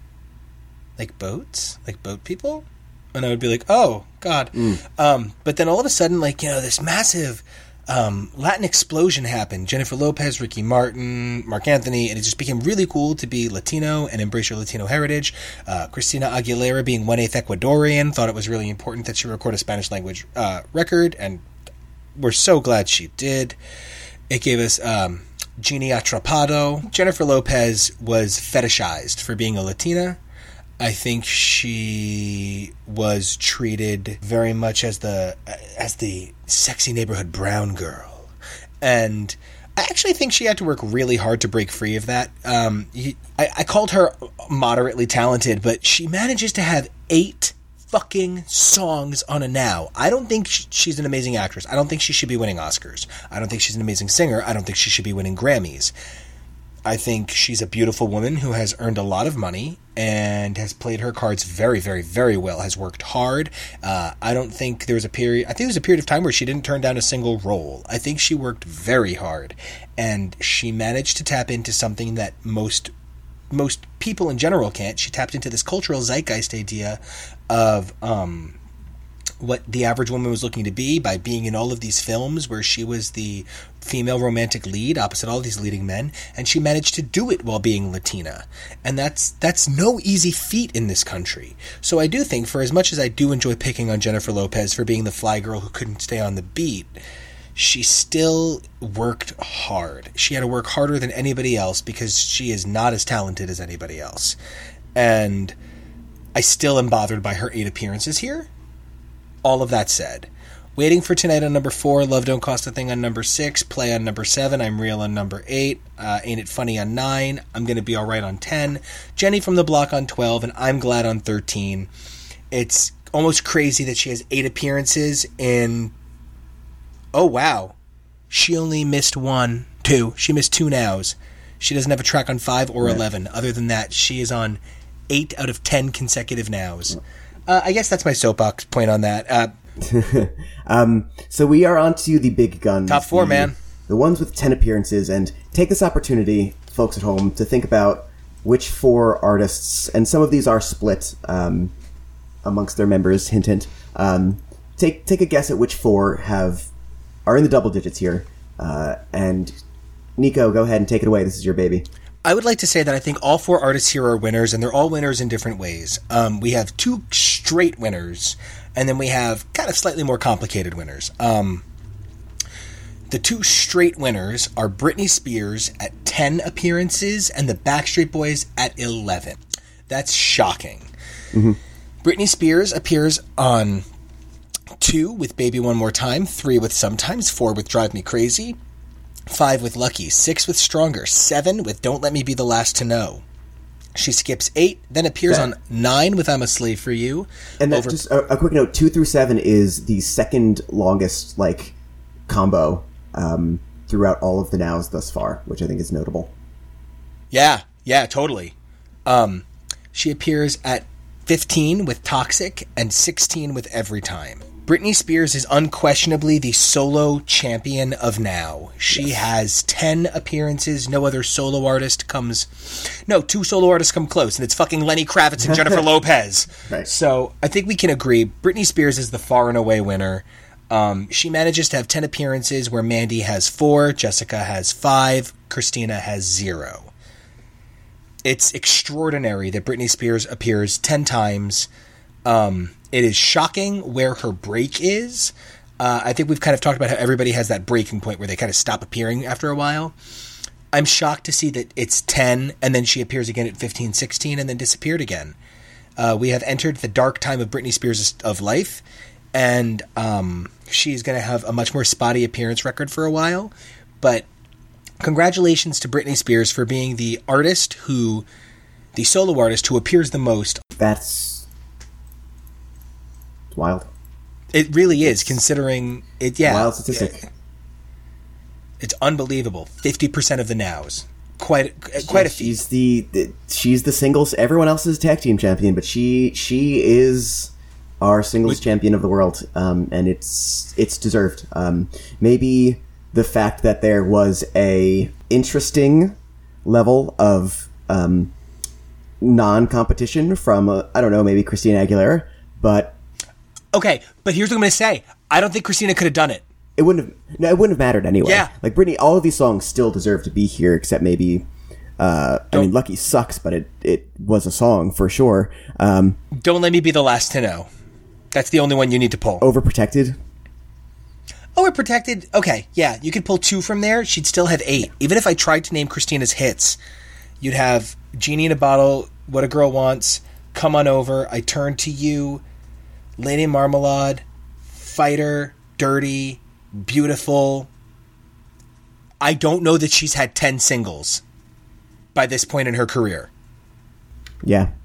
boats? Like boat people? And I would be like, oh, God. But then all of a sudden, like, you know, this massive Latin explosion happened. Jennifer Lopez, Ricky Martin, Mark Anthony, and it just became really cool to be Latino and embrace your Latino heritage. Christina Aguilera, being 1/8 Ecuadorian, thought it was really important that she record a Spanish language record, and we're so glad she did. It gave us Genie Atrapado. Jennifer Lopez was fetishized for being a Latina. I think she was treated very much as the sexy neighborhood brown girl. And I actually think she had to work really hard to break free of that. I called her moderately talented, but she manages to have 8 fucking songs on a Now. I don't think she's an amazing actress. I don't think she should be winning Oscars. I don't think she's an amazing singer. I don't think she should be winning Grammys. I think she's a beautiful woman who has earned a lot of money and has played her cards very, very, very well, has worked hard. I don't think there was a period... I think there was a period of time where she didn't turn down a single role. I think she worked very hard, and she managed to tap into something that most people in general can't. She tapped into this cultural zeitgeist idea of what the average woman was looking to be by being in all of these films where she was the female romantic lead opposite all these leading men, and she managed to do it while being Latina. And that's no easy feat in this country. So I do think, for as much as I do enjoy picking on Jennifer Lopez for being the fly girl who couldn't stay on the beat, she still worked hard. She had to work harder than anybody else because she is not as talented as anybody else. And I still am bothered by her 8 appearances here. All of that said, Waiting for Tonight on number 4, Love Don't Cost a Thing on number 6, Play on number 7, I'm Real on number 8, Ain't It Funny on 9, I'm Gonna Be Alright on 10, Jenny from the Block on 12, and I'm Glad on 13. It's almost crazy that she has 8 appearances in... Oh, wow. She only missed 2. She missed 2 nows. She doesn't have a track on 5 or 11. Other than that, she is on 8 out of 10 consecutive nows. I guess that's my soapbox point on that. So we are on to the big guns. Top 4, man. The ones with 10 appearances. And take this opportunity, folks at home, to think about which 4 artists, and some of these are split amongst their members, hint, hint. Take a guess at which 4 are in the double digits here. And Nico, go ahead and take it away. This is your baby. I would like to say that I think all 4 artists here are winners, and they're all winners in different ways. We have 2 straight winners, and then we have kind of slightly more complicated winners. The 2 straight winners are Britney Spears at 10 appearances and the Backstreet Boys at 11. That's shocking. Mm-hmm. Britney Spears appears on 2 with Baby One More Time, 3 with Sometimes, 4 with Drive Me Crazy, 5 with Lucky, 6 with Stronger, 7 with Don't Let Me Be the Last to Know. She skips 8, then appears on 9 with I'm a Slave for You. And that, just a quick note, 2 through 7 is the second longest combo throughout all of the nows thus far, which I think is notable. Yeah, totally. She appears at 15 with Toxic and 16 with Every Time. Britney Spears is unquestionably the solo champion of now. She has 10 appearances. No other solo artist comes... No, 2 solo artists come close, and it's fucking Lenny Kravitz and Jennifer Lopez. Right. So I think we can agree Britney Spears is the far and away winner. She manages to have 10 appearances where Mandy has 4, Jessica has 5, Christina has 0. It's extraordinary that Britney Spears appears 10 times. It is shocking where her break is. I think we've kind of talked about how everybody has that breaking point where they kind of stop appearing after a while. I'm shocked to see that it's 10, and then she appears again at 15, 16, and then disappeared again. We have entered the dark time of Britney Spears' of life, and she's going to have a much more spotty appearance record for a while. But congratulations to Britney Spears for being the solo artist who appears the most. That's wild. It really is, considering it. Yeah, wild statistic. It's unbelievable. 50% of the nows. Quite a feat. She's the singles. Everyone else is tag team champion, but she is our singles champion of the world, and it's deserved. Maybe the fact that there was a interesting level of non-competition from I don't know, maybe Christina Aguilera, but. Okay, but here's what I'm going to say. I don't think Christina could have done it. It wouldn't have mattered anyway. Yeah. Britney, all of these songs still deserve to be here, except maybe, Lucky sucks, but it was a song for sure. Don't Let Me Be the Last to Know. That's the only one you need to pull. Overprotected? Overprotected? Okay, yeah, you could pull 2 from there. She'd still have 8. Even if I tried to name Christina's hits, you'd have Genie in a Bottle, What a Girl Wants, Come On Over, I Turn to You, Lady Marmalade, Fighter, Dirty, Beautiful. I don't know that she's had 10 singles by this point in her career. Yeah.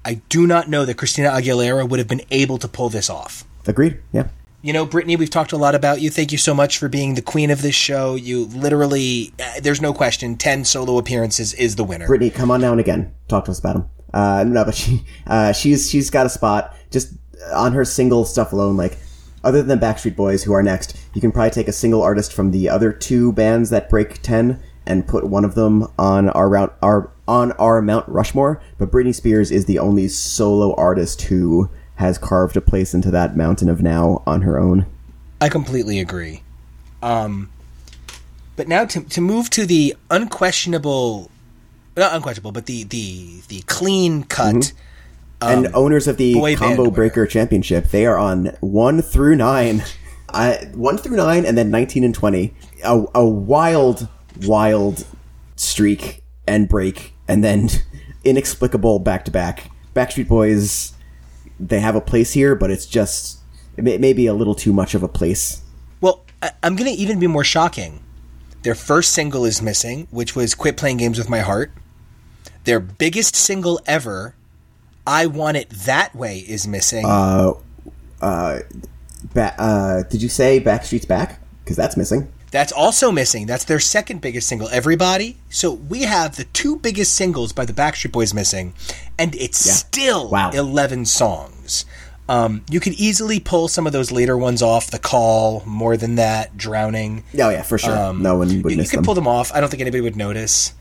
I do not know that Christina Aguilera would have been able to pull this off. Agreed. Yeah. You know, Brittany, we've talked a lot about you. Thank you so much for being the queen of this show. You literally, there's no question, 10 solo appearances is the winner. Brittany, come on now and again. Talk to us about him. No, but she's got a spot just on her single stuff alone. Like, other than Backstreet Boys, who are next, you can probably take a single artist from the other two bands that break 10 and put one of them on our Mount Rushmore. But Britney Spears is the only solo artist who has carved a place into that mountain of now on her own. I completely agree. But now to move to the unquestionable, not unquestionable, but the clean cut. And owners of the boy band Combo Breaker winner. Championship, they are on 1 through 9. 1 through 9 and then 19 and 20. A wild streak and break, and then inexplicable back-to-back. Backstreet Boys, they have a place here, but it's just, it may be a little too much of a place. Well, I'm going to even be more shocking. Their first single is missing, which was Quit Playing Games With My Heart. Their biggest single ever, I Want It That Way, is missing. Did you say Backstreet's Back? Because that's missing. That's also missing. That's their second biggest single, Everybody. So we have the two biggest singles by the Backstreet Boys missing, and it's still 11 songs. You could easily pull some of those later ones off. The Call, More Than That, Drowning. Oh, yeah, for sure. No one would miss You could pull them off. I don't think anybody would notice.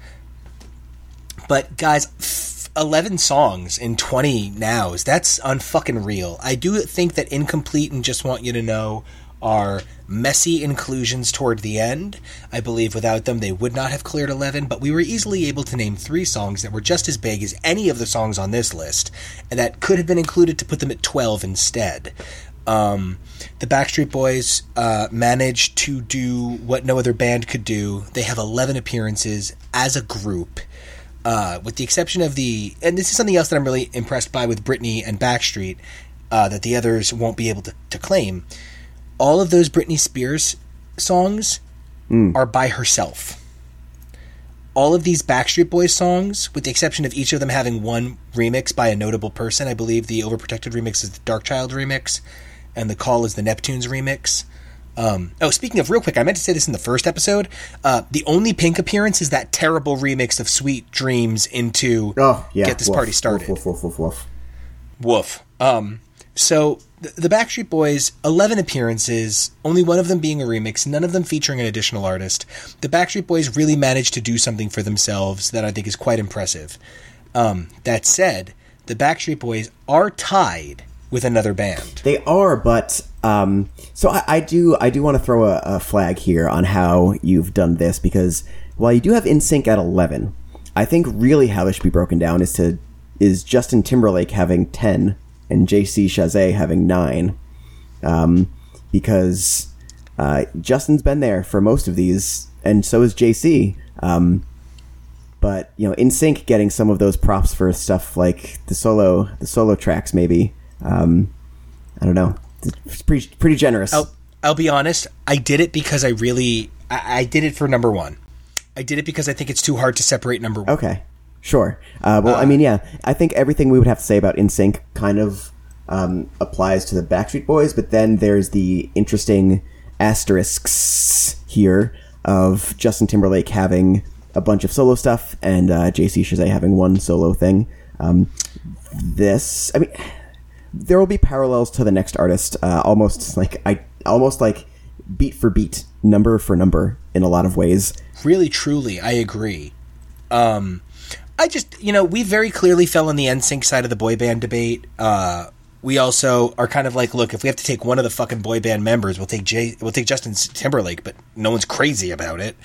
But, guys, 11 songs in 20 nows. That's unfucking real. I do think that Incomplete and Just Want You to Know are messy inclusions toward the end. I believe without them they would not have cleared 11, but we were easily able to name 3 songs that were just as big as any of the songs on this list, and that could have been included to put them at 12 instead. The Backstreet Boys managed to do what no other band could do. They have 11 appearances as a group, with the exception of and this is something else that I'm really impressed by with Britney and Backstreet, that the others won't be able to claim. All of those Britney Spears songs are by herself. All of these Backstreet Boys songs, with the exception of each of them having one remix by a notable person, I believe the Overprotected remix is the Darkchild remix, and The Call is the Neptunes remix. Speaking of, real quick, I meant to say this in the first episode. The only Pink appearance is that terrible remix of Sweet Dreams into Get This Party Started. Woof. So, the Backstreet Boys, 11 appearances, only one of them being a remix, none of them featuring an additional artist. The Backstreet Boys really managed to do something for themselves that I think is quite impressive. That said, the Backstreet Boys are tied with another band. They are, but so I do want to throw a flag here on how you've done this, because while you do have NSYNC at 11, I think really how this should be broken down is Justin Timberlake having 10 and JC Chasez having 9, because Justin's been there for most of these, and so is JC. But NSYNC getting some of those props for stuff like the solo tracks, maybe. I don't know. It's pretty generous. I'll be honest. I did it because I did it for number 1. I did it because I think it's too hard to separate number 1. Okay. Sure. I think everything we would have to say about NSYNC kind of applies to the Backstreet Boys, but then there's the interesting asterisks here of Justin Timberlake having a bunch of solo stuff and JC Chasez having one solo thing. There will be parallels to the next artist, almost like beat for beat, number for number in a lot of ways. Really, truly, I agree. We very clearly fell on the NSYNC side of the boy band debate. We also are kind of like, look, if we have to take one of the fucking boy band members, we'll take Justin Timberlake, but no one's crazy about it.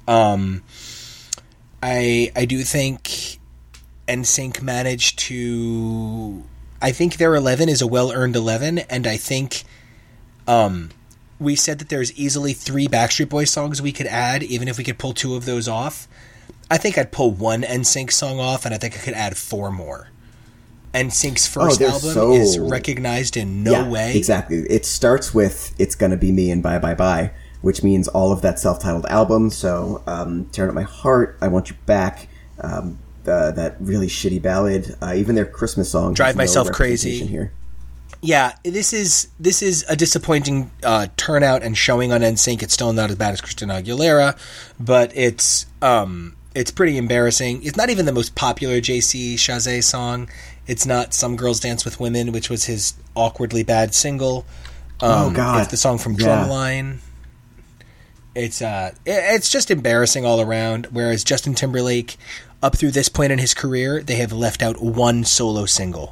I do think NSYNC managed to. I think their 11 is a well-earned 11, and I think we said that there's easily 3 Backstreet Boys songs we could add, even if we could pull 2 of those off. I think I'd pull 1 NSYNC song off, and I think I could add 4 more. NSYNC's first album is recognized in no way. Exactly. It starts with It's Gonna Be Me and Bye Bye Bye, which means all of that self-titled album. So, Tearing Up My Heart, I Want You Back, that really shitty ballad, even their Christmas song, Drive has no Myself Crazy. representation here. Yeah, this is a disappointing turnout and showing on NSYNC. It's still not as bad as Christina Aguilera, but it's pretty embarrassing. It's not even the most popular JC Chasez song. It's not Some Girls Dance with Women, which was his awkwardly bad single. Oh God! It's the song from Drumline. It's just embarrassing all around. Whereas Justin Timberlake, up through this point in his career, they have left out one solo single.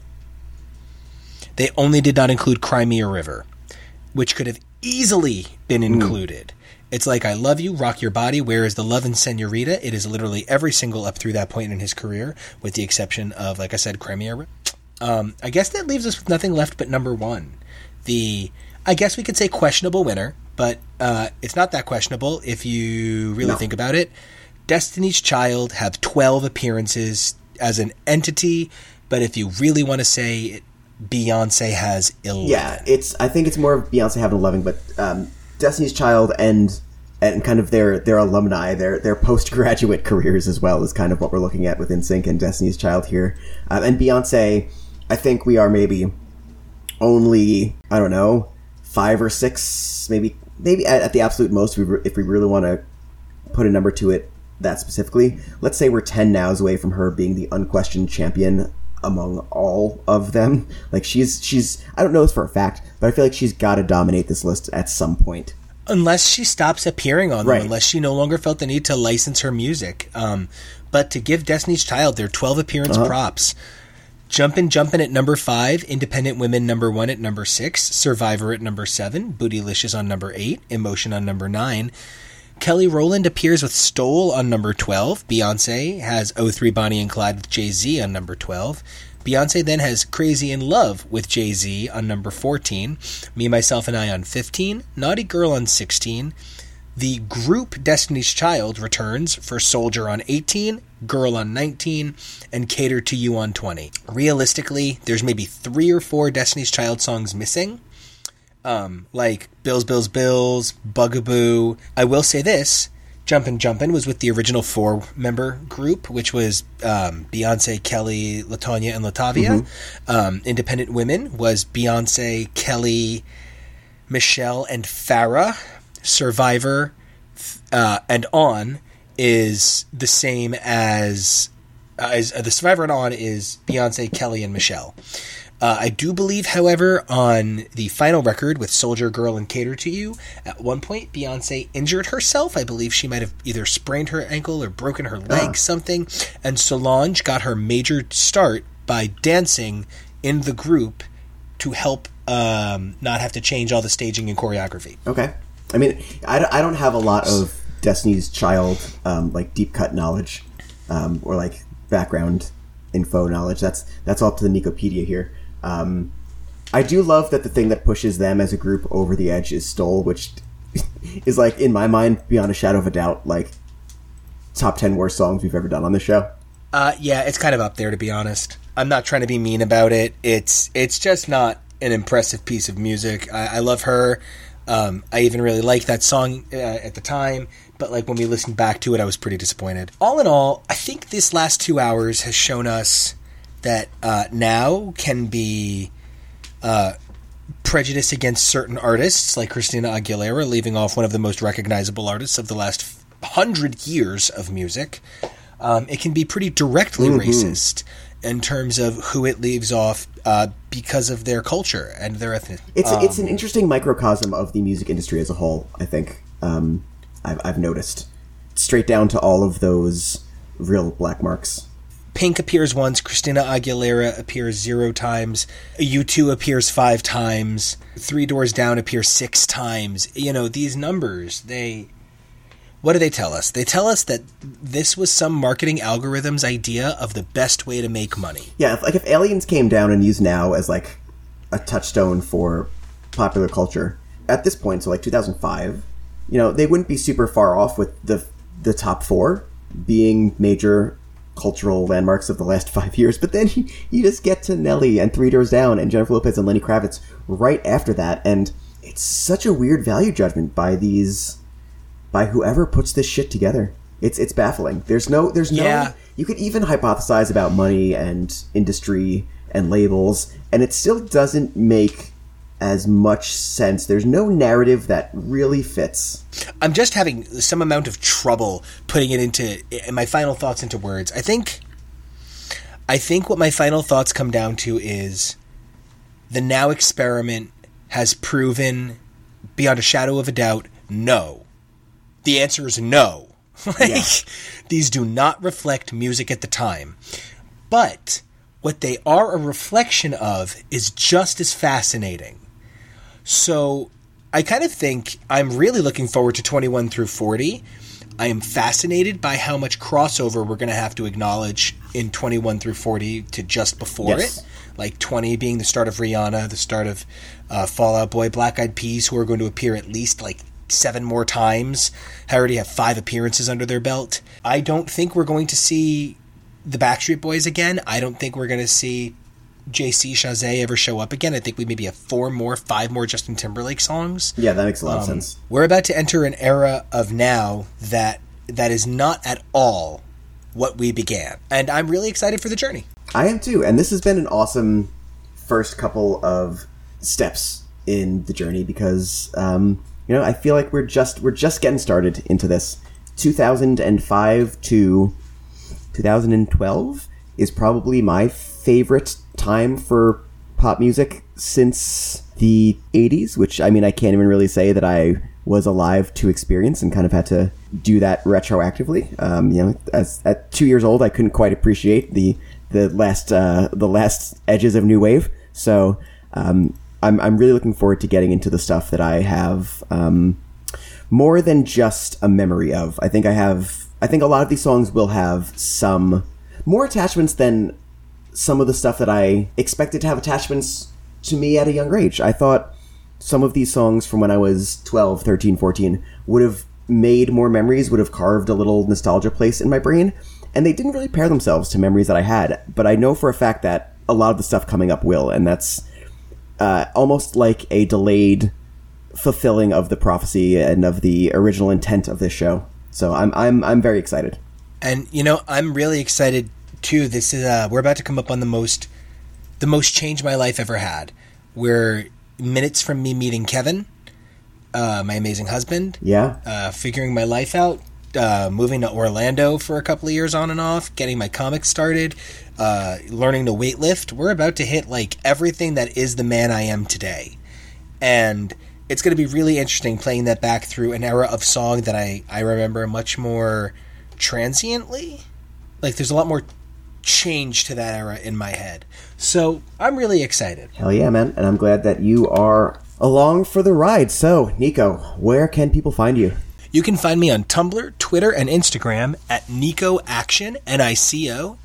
They only did not include Cry Me a River, which could have easily been included. It's like I Love You, Rock Your Body, Where Is the Love and Senorita. It is literally every single up through that point in his career, with the exception of, like I said, Cry Me a River. I guess that leaves us with nothing left but number one. I guess we could say questionable winner, but it's not that questionable if you really think about it. Destiny's Child have 12 appearances as an entity, but if you really want to say it, Beyonce has 11. Yeah, I think it's more of Beyonce having 11, but Destiny's Child and kind of their alumni, their postgraduate careers as well is kind of what we're looking at with NSYNC and Destiny's Child here. And Beyonce, I think we are maybe only, I don't know, 5 or 6, maybe at the absolute most, if we really want to put a number to it that specifically. Let's say we're 10 nows away from her being the unquestioned champion among all of them. Like she's I don't know this for a fact, but I feel like she's got to dominate this list at some point. Unless she stops appearing on them, unless she no longer felt the need to license her music. But to give Destiny's Child their 12 appearance props. Jumpin' at number 5, Independent Women number 1 at number 6, Survivor at number 7, Bootylicious on number 8, Emotion on number 9. Kelly Rowland appears with Stole on number 12. Beyonce has 03 Bonnie and Clyde with Jay-Z on number 12. Beyonce then has Crazy in Love with Jay-Z on number 14. Me, Myself, and I on 15. Naughty Girl on 16. The group Destiny's Child returns for Soldier on 18, Girl on 19, and Cater to You on 20. Realistically, there's maybe 3 or 4 Destiny's Child songs missing. Like Bills, Bills, Bills, Bugaboo. I will say this, Jumpin' was with the original 4-member group, which was Beyonce, Kelly, LaTonya, and Latavia. Independent Women was Beyonce, Kelly, Michelle, and Farrah. Survivor and On is the same as the Survivor and On is Beyonce, Kelly, and Michelle. I do believe, however, on the final record with Soldier, Girl, and Cater to You, at one point Beyonce injured herself. I believe she might have either sprained her ankle or broken her leg, something. And Solange got her major start by dancing in the group to help not have to change all the staging and choreography. Okay. I mean, I don't have a lot of Destiny's Child like deep cut knowledge or like background info knowledge. That's all up to the Nicopedia here. I do love that the thing that pushes them as a group over the edge is Stole, which is like, in my mind, beyond a shadow of a doubt, like top 10 worst songs we've ever done on the show. Yeah, it's kind of up there, to be honest. I'm not trying to be mean about it. It's just not an impressive piece of music. I love her. I even really liked that song at the time, but like when we listened back to it, I was pretty disappointed. All in all, I think this last 2 hours has shown us that now can be prejudice against certain artists, like Christina Aguilera, leaving off one of the most recognizable artists of the last 100 years of music. It can be pretty directly racist in terms of who it leaves off because of their culture and their ethnicity. It's an interesting microcosm of the music industry as a whole, I think. I've noticed. Straight down to all of those real black marks. Pink appears once, Christina Aguilera appears 0 times, U2 appears 5 times, Three Doors Down appears 6 times. You know, these numbers, what do they tell us? They tell us that this was some marketing algorithm's idea of the best way to make money. Yeah, like if Aliens came down and used Now as like a touchstone for popular culture, at this point, so like 2005, you know, they wouldn't be super far off with the top 4 being major cultural landmarks of the last 5 years. But then you just get to Nelly and Three Doors Down and Jennifer Lopez and Lenny Kravitz right after that, and it's such a weird value judgment by whoever puts this shit together. It's baffling. There's no You could even hypothesize about money and industry and labels, and it still doesn't make as much sense. There's no narrative that really fits. I'm just having some amount of trouble putting it into my final thoughts into words. I think what my final thoughts come down to is the Now experiment has proven beyond a shadow of a doubt, no. The answer is no. These do not reflect music at the time. But what they are a reflection of is just as fascinating. So I kind of think I'm really looking forward to 21 through 40. I am fascinated by how much crossover we're going to have to acknowledge in 21 through 40 to just before it. Like 20 being the start of Rihanna, the start of Fall Out Boy, Black Eyed Peas, who are going to appear at least like 7 more times. I already have 5 appearances under their belt. I don't think we're going to see the Backstreet Boys again. I don't think we're going to see JC Chazé ever show up again. I think we maybe have 5 more Justin Timberlake songs. Yeah, that makes a lot of sense. We're about to enter an era of now that is not at all what we began. And I'm really excited for the journey. I am too, and this has been an awesome first couple of steps in the journey because, I feel like we're just getting started into this. 2005 to 2012 is probably my favorite time for pop music since the 80s, which, I mean, I can't even really say that I was alive to experience and kind of had to do that retroactively. As at 2 years old, I couldn't quite appreciate the last edges of new wave. So I'm really looking forward to getting into the stuff that I have more than just a memory of. I think a lot of these songs will have some more attachments than some of the stuff that I expected to have attachments to me at a younger age. I thought some of these songs from when I was 12, 13, 14 would have made more memories, would have carved a little nostalgia place in my brain, and they didn't really pair themselves to memories that I had. But I know for a fact that a lot of the stuff coming up will, and that's almost like a delayed fulfilling of the prophecy and of the original intent of this show. So I'm very excited. And I'm really excited too. This is we're about to come up on the most change my life ever had. We're minutes from me meeting Kevin, my amazing husband. Yeah. Figuring my life out, moving to Orlando for a couple of years on and off, getting my comics started, learning to weightlift. We're about to hit like everything that is the man I am today. And it's going to be really interesting playing that back through an era of song that I remember much more transiently. Like there's a lot more change to that era in my head. So I'm really excited. Hell yeah, man. And I'm glad that you are along for the ride. So, Nico, where can people find you? You can find me on Tumblr, Twitter, and Instagram at Nico Action, NICO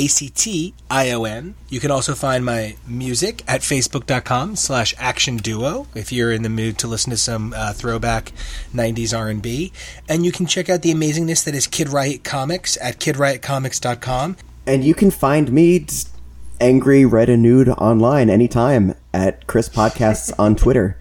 ACTION. You can also find my music at facebook.com/Action Duo if you're in the mood to listen to some throwback 90s R&B. And you can check out the amazingness that is Kid Riot Comics at kidriotcomics.com. And you can find me angry, red, and nude online anytime at Chris Podcasts on Twitter.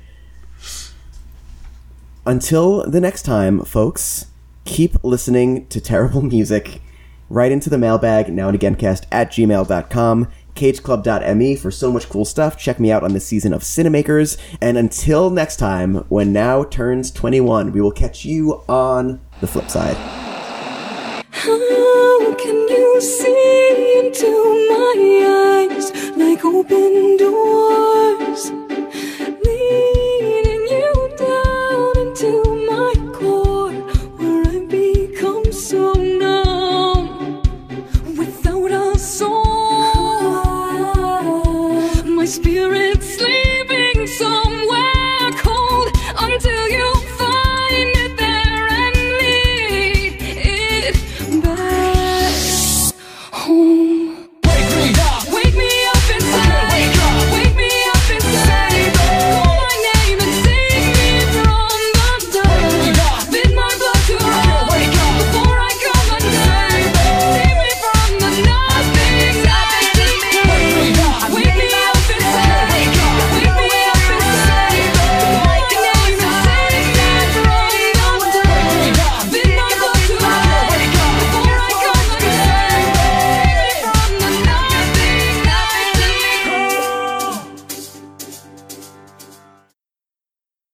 Until the next time, folks, keep listening to terrible music. Write into the mailbag, nowandagancast@gmail.com, cageclub.me for so much cool stuff. Check me out on this season of Cinemakers. And until next time, when Now turns 21, we will catch you on the flip side. How can you see into my eyes like open doors, leading you down into my core, where I become so numb without a soul? My spirit